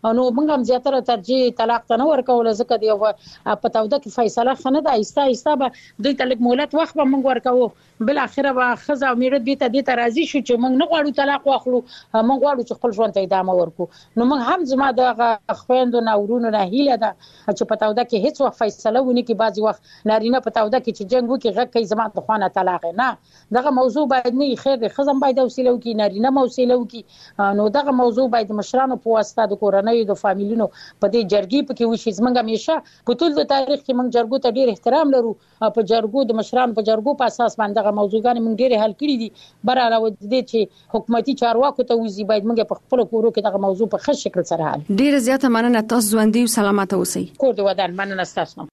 نو موږ هم زیاتره ترجیح طلاق ته نه ورکول ځکه دی په توده کې فیصله خنه ده ایستا ایستا به دوی تلک مهلت وخت به موږ ورکو بل اخره به خزه او میړه دې ته دې ته راضي شو چې موږ نه غواړو طلاق واخلو موږ غواړو چې خپل ژوند ته ادامه ورکو نو موږ هم زما د خويندو نه ورونو نه هیله ده چې په توده کې هیڅ وخت فیصله ونی کې بعضی وخت نارینه په توده کې چې جنگ وکي غږ کوي زما د خوانه طلاق نه دغه موضوع باید نه خیر خزم باید وسیله وکي نارینه موسیله وکي نو دغه موضوع باید مشرانو په واسطه د کورنۍ د فامیلونو په دې جرګې په کې وشي زمونږ همیشه په ټول د تاریخ کې موږ جرګو ته ډیر احترام لرو په جرګو د مشرانو په جرګو په اساس باندې دغه موضوعګان موږ ډیر حل کړی دي بر علاوه د دې چې حکومتي چارواکو ته وزي باید موږ په خپل کورو کې دغه موضوع په ښه شکل سره حل ډیر زیاته مننه تاسو ژوندۍ او سلامت اوسئ کور دې ودان مننه تاسو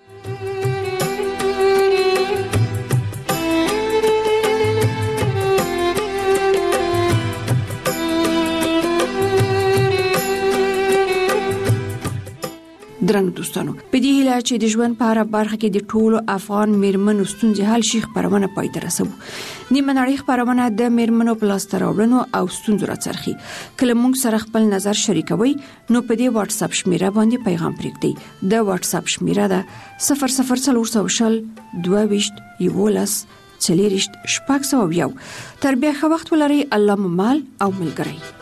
درنو دوستانو په دې هیله چې د ژوند په اړه برخه کې د ټولو افغان میرمنو ستونزې حل شي خبرونه پای ته رسوو نیمه نړۍ خبرونه د میرمنو په لاس راوړنو او ستونزو راڅرخي کله موږ سره خپل نظر شریکوي نو په دې واتس اپ شمیره باندې پیغام پرېږدئ د واتس اپ شمیره ده صفر صفر څلور شل دوه ویشت یولس څلور شپږ سوه یو تر بیا ښه وخت ولرئ الله مو مال او ملګری